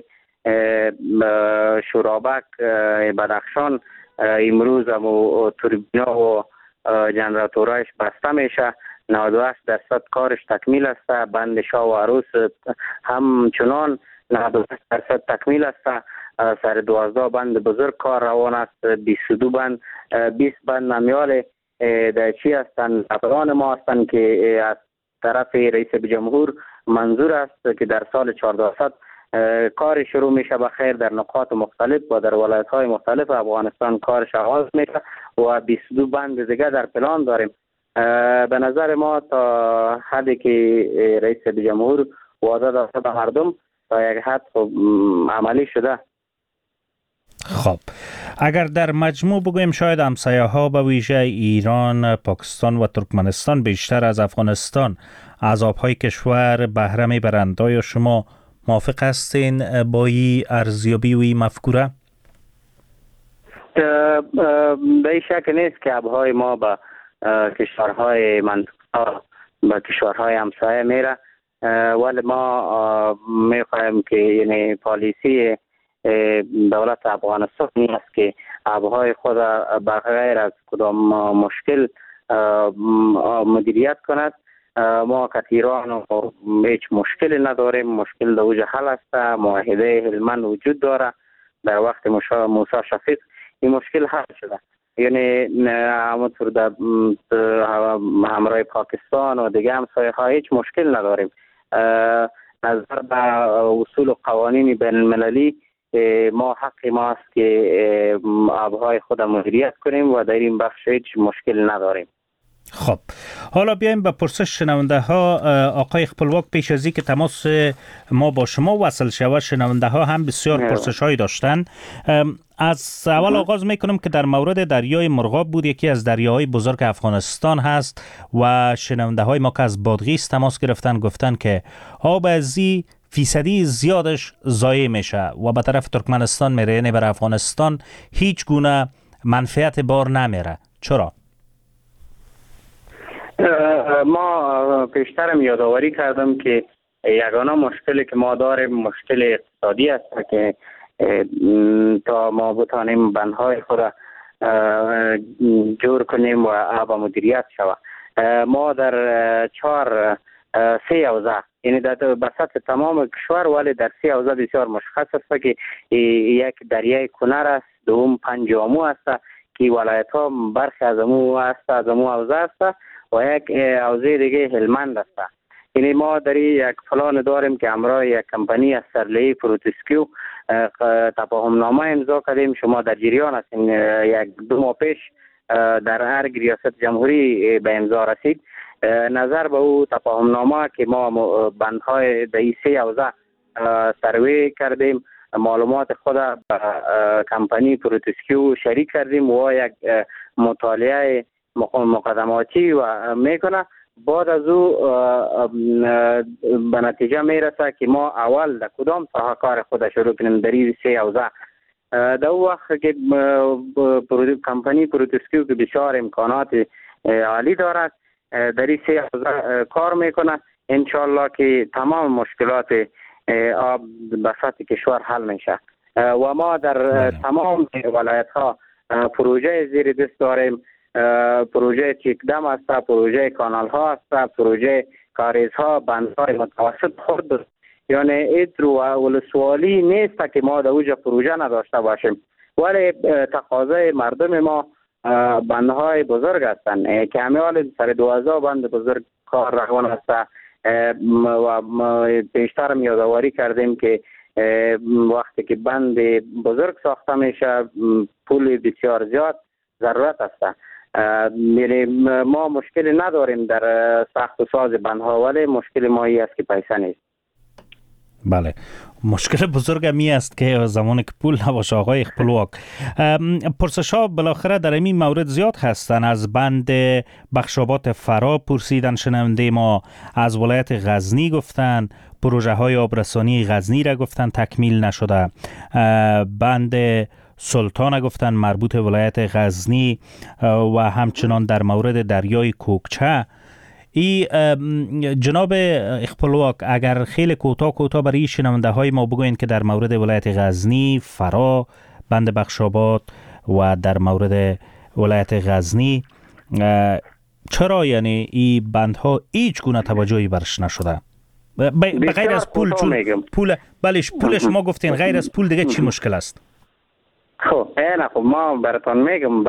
شورابک بدخشان امروز هم توربینا و جنراتورایش بسته میشه. 98% کارش تکمیل است. بند شاه و عروس همچنان 98% تکمیل است. سر 12 بند بزرگ کار روان است. 22 بند 20 بند نمیال در چی هستند؟ افغان ما هستند که از طرف رئیس جمهور منظور است که در سال 1400 کار شروع میشه به خیر در نقاط مختلف و در ولایت های مختلف افغانستان کارش آغاز میشه و 22 بند دیگه در پلان داریم. به نظر ما تا حدی که رئیس جمهور وعده داده به مردم تا یک حد عملی شده. خب اگر در مجموع بگویم شاید همسایه‌ها به ویژه ایران، پاکستان و ترکمنستان بیشتر از افغانستان از آبهای کشور بهره میبرند. آیا شما موافق هستین با این ارزیابی و این مفکوره؟ به شک نیست که آبهای ما به کشورهای منطقه به کشورهای همسایه میره، ولی ما میخواهیم که یعنی پالیسی دولت افغانستان این است که آبهای خود بغیر از کدام مشکل مدیریت کند. ما کثیران هیچ مشکلی نداریم، مشکل در اوج حل است. معاهده هلمند وجود داره، در وقت موسی شفیق این مشکل حل شده، یعنی همونطور در همراه پاکستان و دیگه همسایه ها هیچ مشکل نداریم. نظر به اصول و قوانین بین المللی ما حق ماست که آبهای خود مدیریت کنیم و در این بخش هیچ مشکل نداریم. خب حالا بیایم به پرسش شنونده ها. آقای خپلواک، پیش از اینکه تماس ما با شما وصل شود شنونده ها هم بسیار پرسش هایی داشتن. از اول آغاز میکنم که در مورد دریای مرغاب بود، یکی از دریاهای بزرگ افغانستان هست و شنونده های ما که از بادغیس تماس گرفتن گفتن که آب ازی فیصدی زیادش ضایع میشه و به طرف ترکمنستان میره، یعنی بر افغانستان هیچ گونه منفعت بار نمیره. چرا؟ ما پیشترم یادآوری کردم که یگانه مشکلی که ما داریم مشکل اقتصادی است که تا ما بتانیم بندهای خود جور کنیم و آب مدیریت شود. ما در سه حوزه، یعنی در بساط تمام کشور، ولی در سه حوزه بسیار مشخص است که یک دریای کنر است، دوم پنجامو است که ولایت ها برخی از امو است، از امو حوزه است و یک حوزه دیگه هلمند است. یعنی ما در یک پلان داریم که همراه یک کمپانی از سرلهی فروتسکیو تفاهم نامه امضا کردیم. شما در جریان هستین، یک 2 ماه پیش در ارگ ریاست جمهوری به امضا رسید. نظر به او تفاهم نامه که ما بندهای در این سه حوزه سروی کردیم، معلومات خود به کمپانی فروتسکیو شریک کردیم و یک مطالعه مقدماتی و میکنه. بعد از او به نتیجه میرسه که ما اول در کدام ساحه کار خود شروع کنیم در این سه حوزه. در اون وقت که کمپانی پروتسکیو که بسیار امکانات عالی دارد در این سه حوزه کار میکنه، انشالله که تمام مشکلات آب به سطح کشور حل میشه و ما در تمام ولایت ها پروژه زیر دست داریم. پروژه چکدم است، پروژه کانال ها است، پروژه کاریز ها، بندهای متوسط خرد. یعنی ایدرو و ولسوالی نیست که ما در اوج پروژه نداشته باشیم، ولی تقاضای مردم ما بندهای بزرگ هستند که همه حال سر 12 بند بزرگ کار روان است و پیشتر هم یادآوری کردیم که وقتی که بند بزرگ ساخته میشه پول بسیار زیاد ضرورت است. یعنی ما مشکلی نداریم در ساخت و ساز بندها، ولی مشکل ما این است که پیسه نیست. بله، مشکل بزرگ می است که زمان که پول نباشه. آقای خپلواک، پرسش ها بالاخره در این مورد زیاد هستن. از بند بخشابات فرا پرسیدن شنونده ما، از ولایت غزنی گفتن پروژه های آبرسانی غزنی را گفتن تکمیل نشده، بند سلطان گفتن مربوط ولایت غزنی و همچنان در مورد دریای کوکچه. جناب خپلواک، اگر خیلی کوتاه برای شنونده های ما بگوین که در مورد ولایت غزنی، فرا، بند بخشابات و در مورد ولایت غزنی چرا یعنی این بندها هیچ گونه توجهی برش نشده؟ به غیر از پول، چون پول شما گفتین غیر از پول دیگه چی مشکل است؟ خب ما براتون میگم.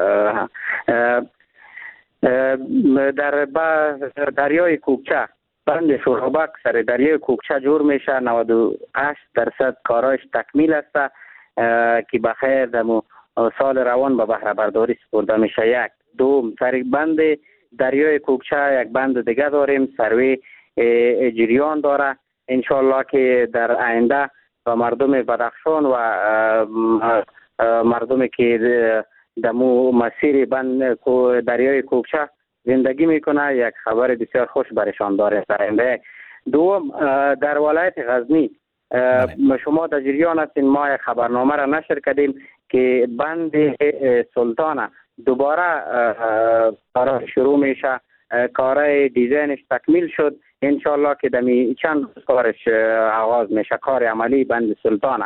در دریای کوکچه بند شورابک سر دریای کوکچه جور میشه، 98% کارایش تکمیل است که بخیر در سال روان به بهره برداری سپرده میشه. یک دوم سر بند دریای کوکچه یک بند دیگه داریم، سروی جریان داره، انشالله که در آینده و مردم بدخشان و مردمی که دمو مسیر بند دریای کوکچه زندگی میکنه یک خبر بسیار خوش برشان داره. دوم، در ولایت غزنی شما در جریان هستین، ما یک خبرنامه را نشر کردیم که بند سلطان دوباره کار شروع میشه. کار دیزاینش تکمیل شد، انشالله که دمی چند روز کارش آغاز میشه، کار عملی بند سلطانه.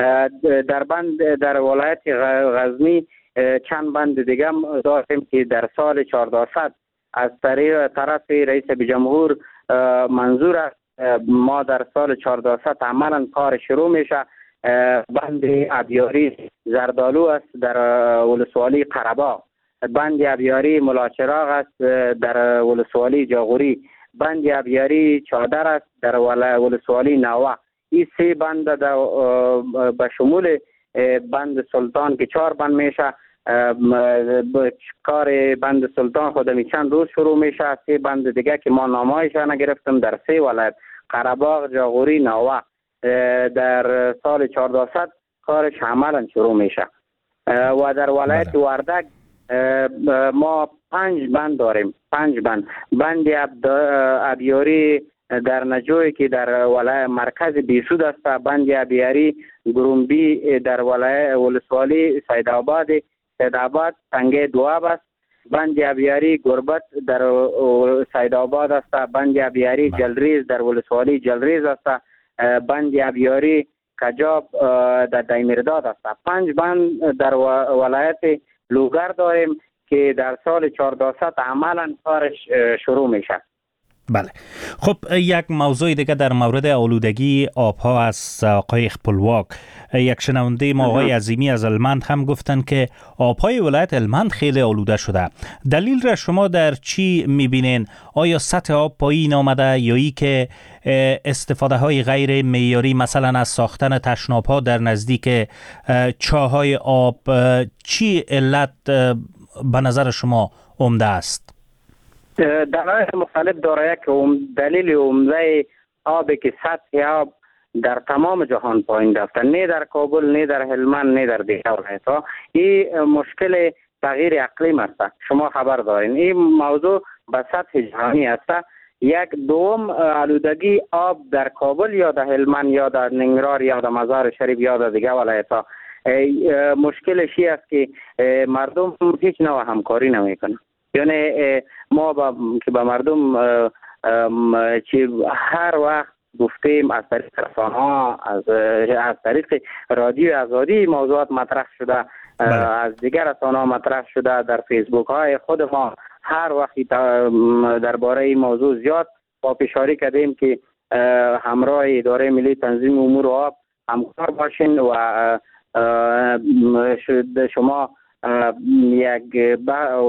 در ولایت غزنی چند بند دیگه داریم که در سال 1400 از طرف رئیس جمهور منظور است. ما در سال 1400 عملا کار شروع میشه. بند ابیاری زردالو است در ولسوالی قره‌باغ، بند ابیاری ملاچراغ است در ولسوالی جاغوری، بند ابیاری چادر است در ولسوالی نوه. این 3 بند به شمول بند سلطان که 4 بند میشه. کار بند سلطان خودمی چند روز شروع میشه. 3 بند دیگه که ما نامایش نگرفتم در 3 ولایت قره‌باغ، جاغوری، نوه در سال 1400 کارش عملا شروع میشه. و در ولایت وردک ما 5 بند داریم. 5 بند ابیاری در نجوی که در ولایت مرکز بیسود است، بند ابیاری گرومبی در ولسوالی سیدآباد تنگه دواب است، بند ابیاری گربت در سیدآباد است، بند ابیاری جلریز در ولسوالی جلریز است، بند ابیاری کجاب در دایمیرداد است. 5 بند در ولایت لوگر داریم که در سال 1400 عملا کارش شروع میشه. بله. خب یک موضوع دیگه در مورد آلودگی آبها از آقای خپلواک. یک شنونده ما آقای عظیمی از هلمند هم گفتن که آبهای ولایت هلمند خیلی آلوده شده. دلیل را شما در چی میبینین؟ آیا سطح آب پایین آمده یا ای که استفاده های غیر معیاری مثلا از ساختن تشناب ها در نزدیک چاهای آب، چی علت به نظر شما عمده است؟ دلایل مختلف داره. یک دلیل عمده آبی که سطح آب در تمام جهان پایین رفته، نه در کابل، نه در هلمند، نه در دیگر ولایت‌ها. این مشکل تغییر اقلیم است. شما خبر دارین این موضوع به سطح جهانی است. یک دوم، آلودگی آب در کابل یا در هلمند یا در ننگرهار یا در مزار شریف یا در دیگر ولایت‌ها مشکلش این است که مردم هیچ نوع همکاری نمی‌کنند. یعنی ما که به مردم چی هر وقت گفتیم از طریق رسانه‌ها، از طریق رادیو آزادی موضوعات مطرح شده، از دیگر رسانه‌ها مطرح شده، در فیسبوک های خود ما هر وقت درباره این موضوع زیاد پافشاری کردیم که همراه اداره ملی تنظیم امور آب همکار باشین و شما یک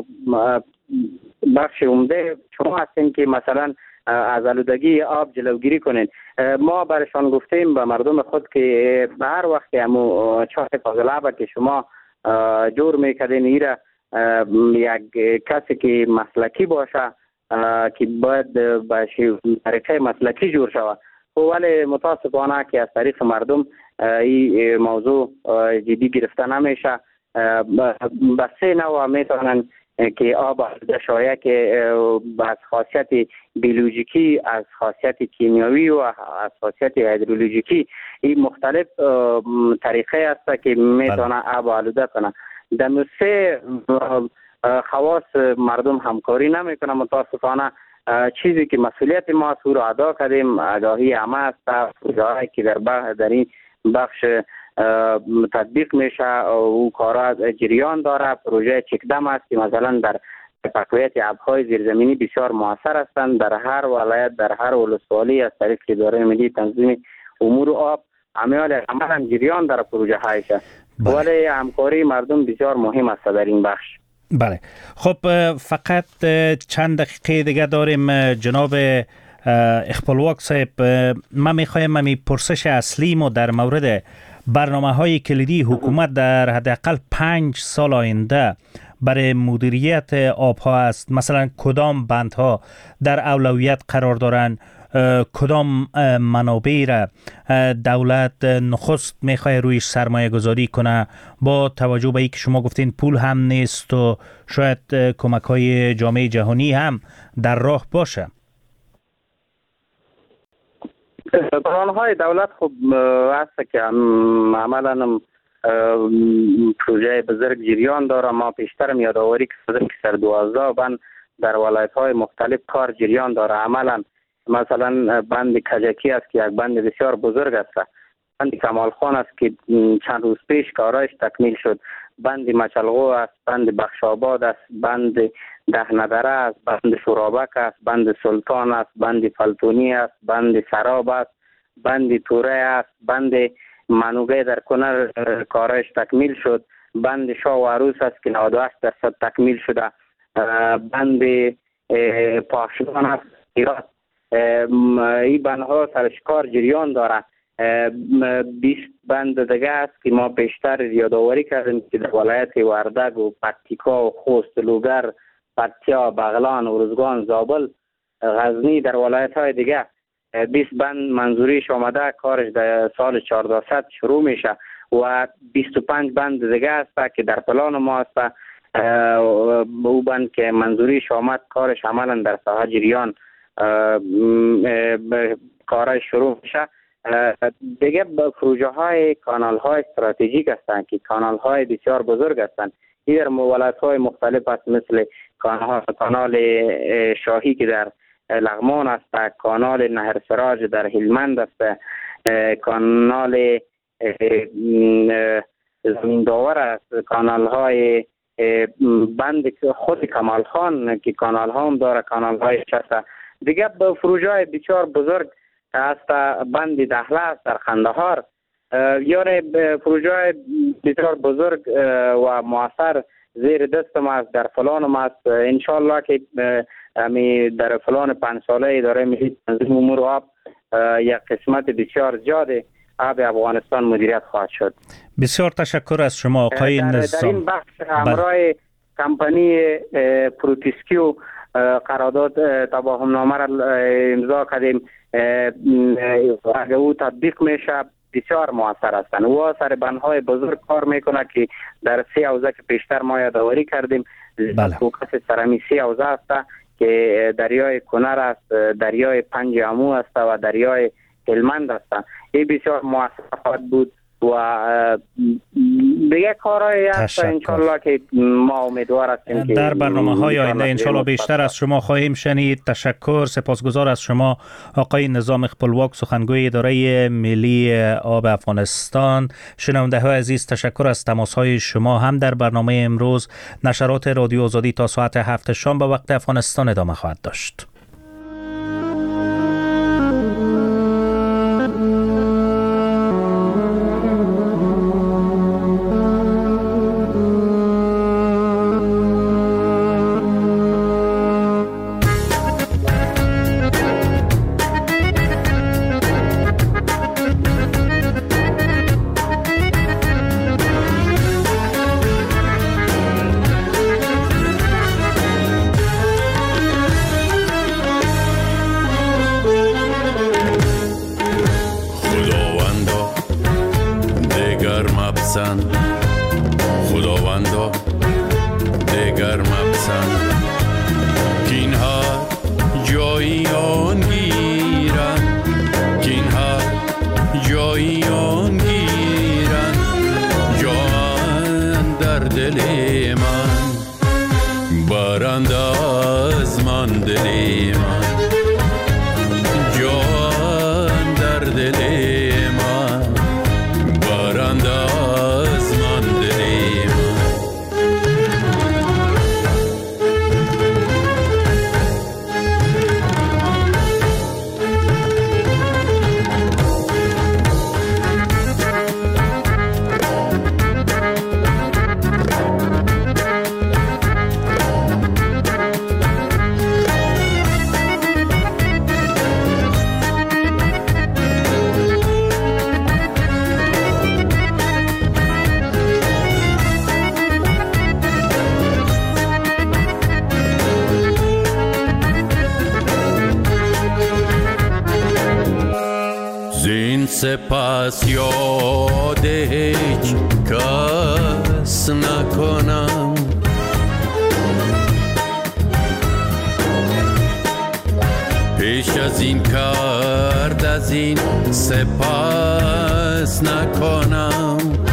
بخش عمده شما هستین که مثلا از آلودگی آب جلوگیری کنین. ما برشان گفتیم به مردم خود که به هر وقت همو چاه فاضلاب که شما جور میکردین ایره یک کسی که مسلکی باشه که باید به طریقه مسلکی جور شود، ولی متاسفانه که از طریق مردم این موضوع جدی گرفته نمیشه. به 3 نوع میتونن که آب آلوده شایع که از خاصیت بیولوژیکی، از خاصیت کیمیایی و از خاصیت هیدرولوژیکی این مختلف طریقه است که میتونه آب آلوده کنه. در 3 خواص مردم همکاری نمیکنه. متاسفانه چیزی که مسئولیت ما است رو ادا کردیم، آگاهی عامه است، پروژه‌ای که در این بخش تطبیق میشه او کارا جریان داره. پروژه چکدم است که مثلا در تقویت آبهای زیرزمینی بسیار موثر هستند در هر ولایت، در هر ولسوالی از طریق اداره ملی تنظیم امور آب عملا جریان در پروژه هایشه. ولی همکاری مردم بسیار مهم است در این بخش. بله. خب فقط چند دقیقه دیگه داریم جناب خپلواک صاحب. من میخوایم پرسش اصلی ما در مورد برنامه های کلیدی حکومت در حداقل 5 سال آینده برای مدیریت آبها است. مثلا کدام بندها در اولویت قرار دارند کدام منابع را دولت نخست میخواد رویش سرمایه گذاری کنه، با توجه به اینکه شما گفتین پول هم نیست و شاید کمک های جامعه جهانی هم در راه باشه؟ پلان‌های دولت خب هست که عملاً پروژه بزرگ جریان داره. ما پیشترم یادآوری کردیم که سر 12 بند در ولایت‌های مختلف کار جریان داره. عملاً مثلا بند کجکی است که یک بند بسیار بزرگ است. بند کمال خان است که چند روز پیش کارش تکمیل شد. بند مچلغو است، بند بخشاباد است، بند دهندره است، بند شورابک است، بند سلطان است، بند فلتونی است، بند سراب است، بند توره است، بند منوگه در کنر کارش تکمیل شد. بند شاه و عروس است که 98% تکمیل شده. بند پاکشان است ایراد. این بندها سرشکار جریان داره. 20 بند دیگه است که ما بیشتر یادآوری کردیم که در ولایت وردگ و پکتیکا و خوست، لوگر، پکتیا، بغلان، ارزگان، زابل، غزنی در ولایت های دیگه 20 بند منظوریش آمده. کارش در سال 1400 شروع میشه و 25 بند دیگه است که در پلان ما است. او بند که منظوریش آمد کارش عملا در ساحه جریان کارش شروع میشه. دیگه پروژه های کانال های استراتژیک هستند که کانال های بسیار بزرگ هستند. این در ولایت های مختلف است، مثل کانال شاهی که در لغمان است، کانال نهر سراج در هلمند است، کانال زمین داور است، کانال های بند خود کمال خان که کانال ها هم داره، کانال های شسته. دیگه پروژه های بسیار بزرگ است. بند دهله است در خندهار. یعنی پروژه بسیار بزرگ و موثر زیر دست ما است، در فلان ما است. انشالله که در فلان 5 ساله اداره ملی تنظیم امور آب یک قسمت بسیار زیاده آب افغانستان مدیریت خواهد شد. بسیار تشکر از شما آقای نظام. در این بخش همراه کمپانی پروتیسکیو قرارداد تفاهم نامه را امضا کردیم. اگر او تطبیق میشه بسیار موثر هستند. او سر بندهای بزرگ کار میکنه که در 3 حوزه که پیشتر ما یادآوری کردیم. فوکس سرمی 3 حوزه است که دریای کنر است، دریای پنج امو است و دریای هلمند است. این بسیار موثر خواهد بود و دیگه کارهای هست انشالله که ما امیدوار هستیم که در برنامه‌های آینده انشالله بیشتر از شما خواهیم شنید. تشکر، سپاسگزار از شما آقای نظام خپلواک، سخنگوی اداره ملی آب افغانستان. شنونده‌های عزیز، تشکر از تماس‌های شما. هم در برنامه امروز نشرات رادیو آزادی تا ساعت 7 شام به وقت افغانستان ادامه خواهد داشت. خداوندا دگر مپسند که اینها جایی آن گیرن، که اینها جایی آن گیرن، جان در دل من برند از من دل من، جان در دل من برند از من دل من. سپس یاد هیچ کس نکنم. پیش از این کرد از این سپس نکنم.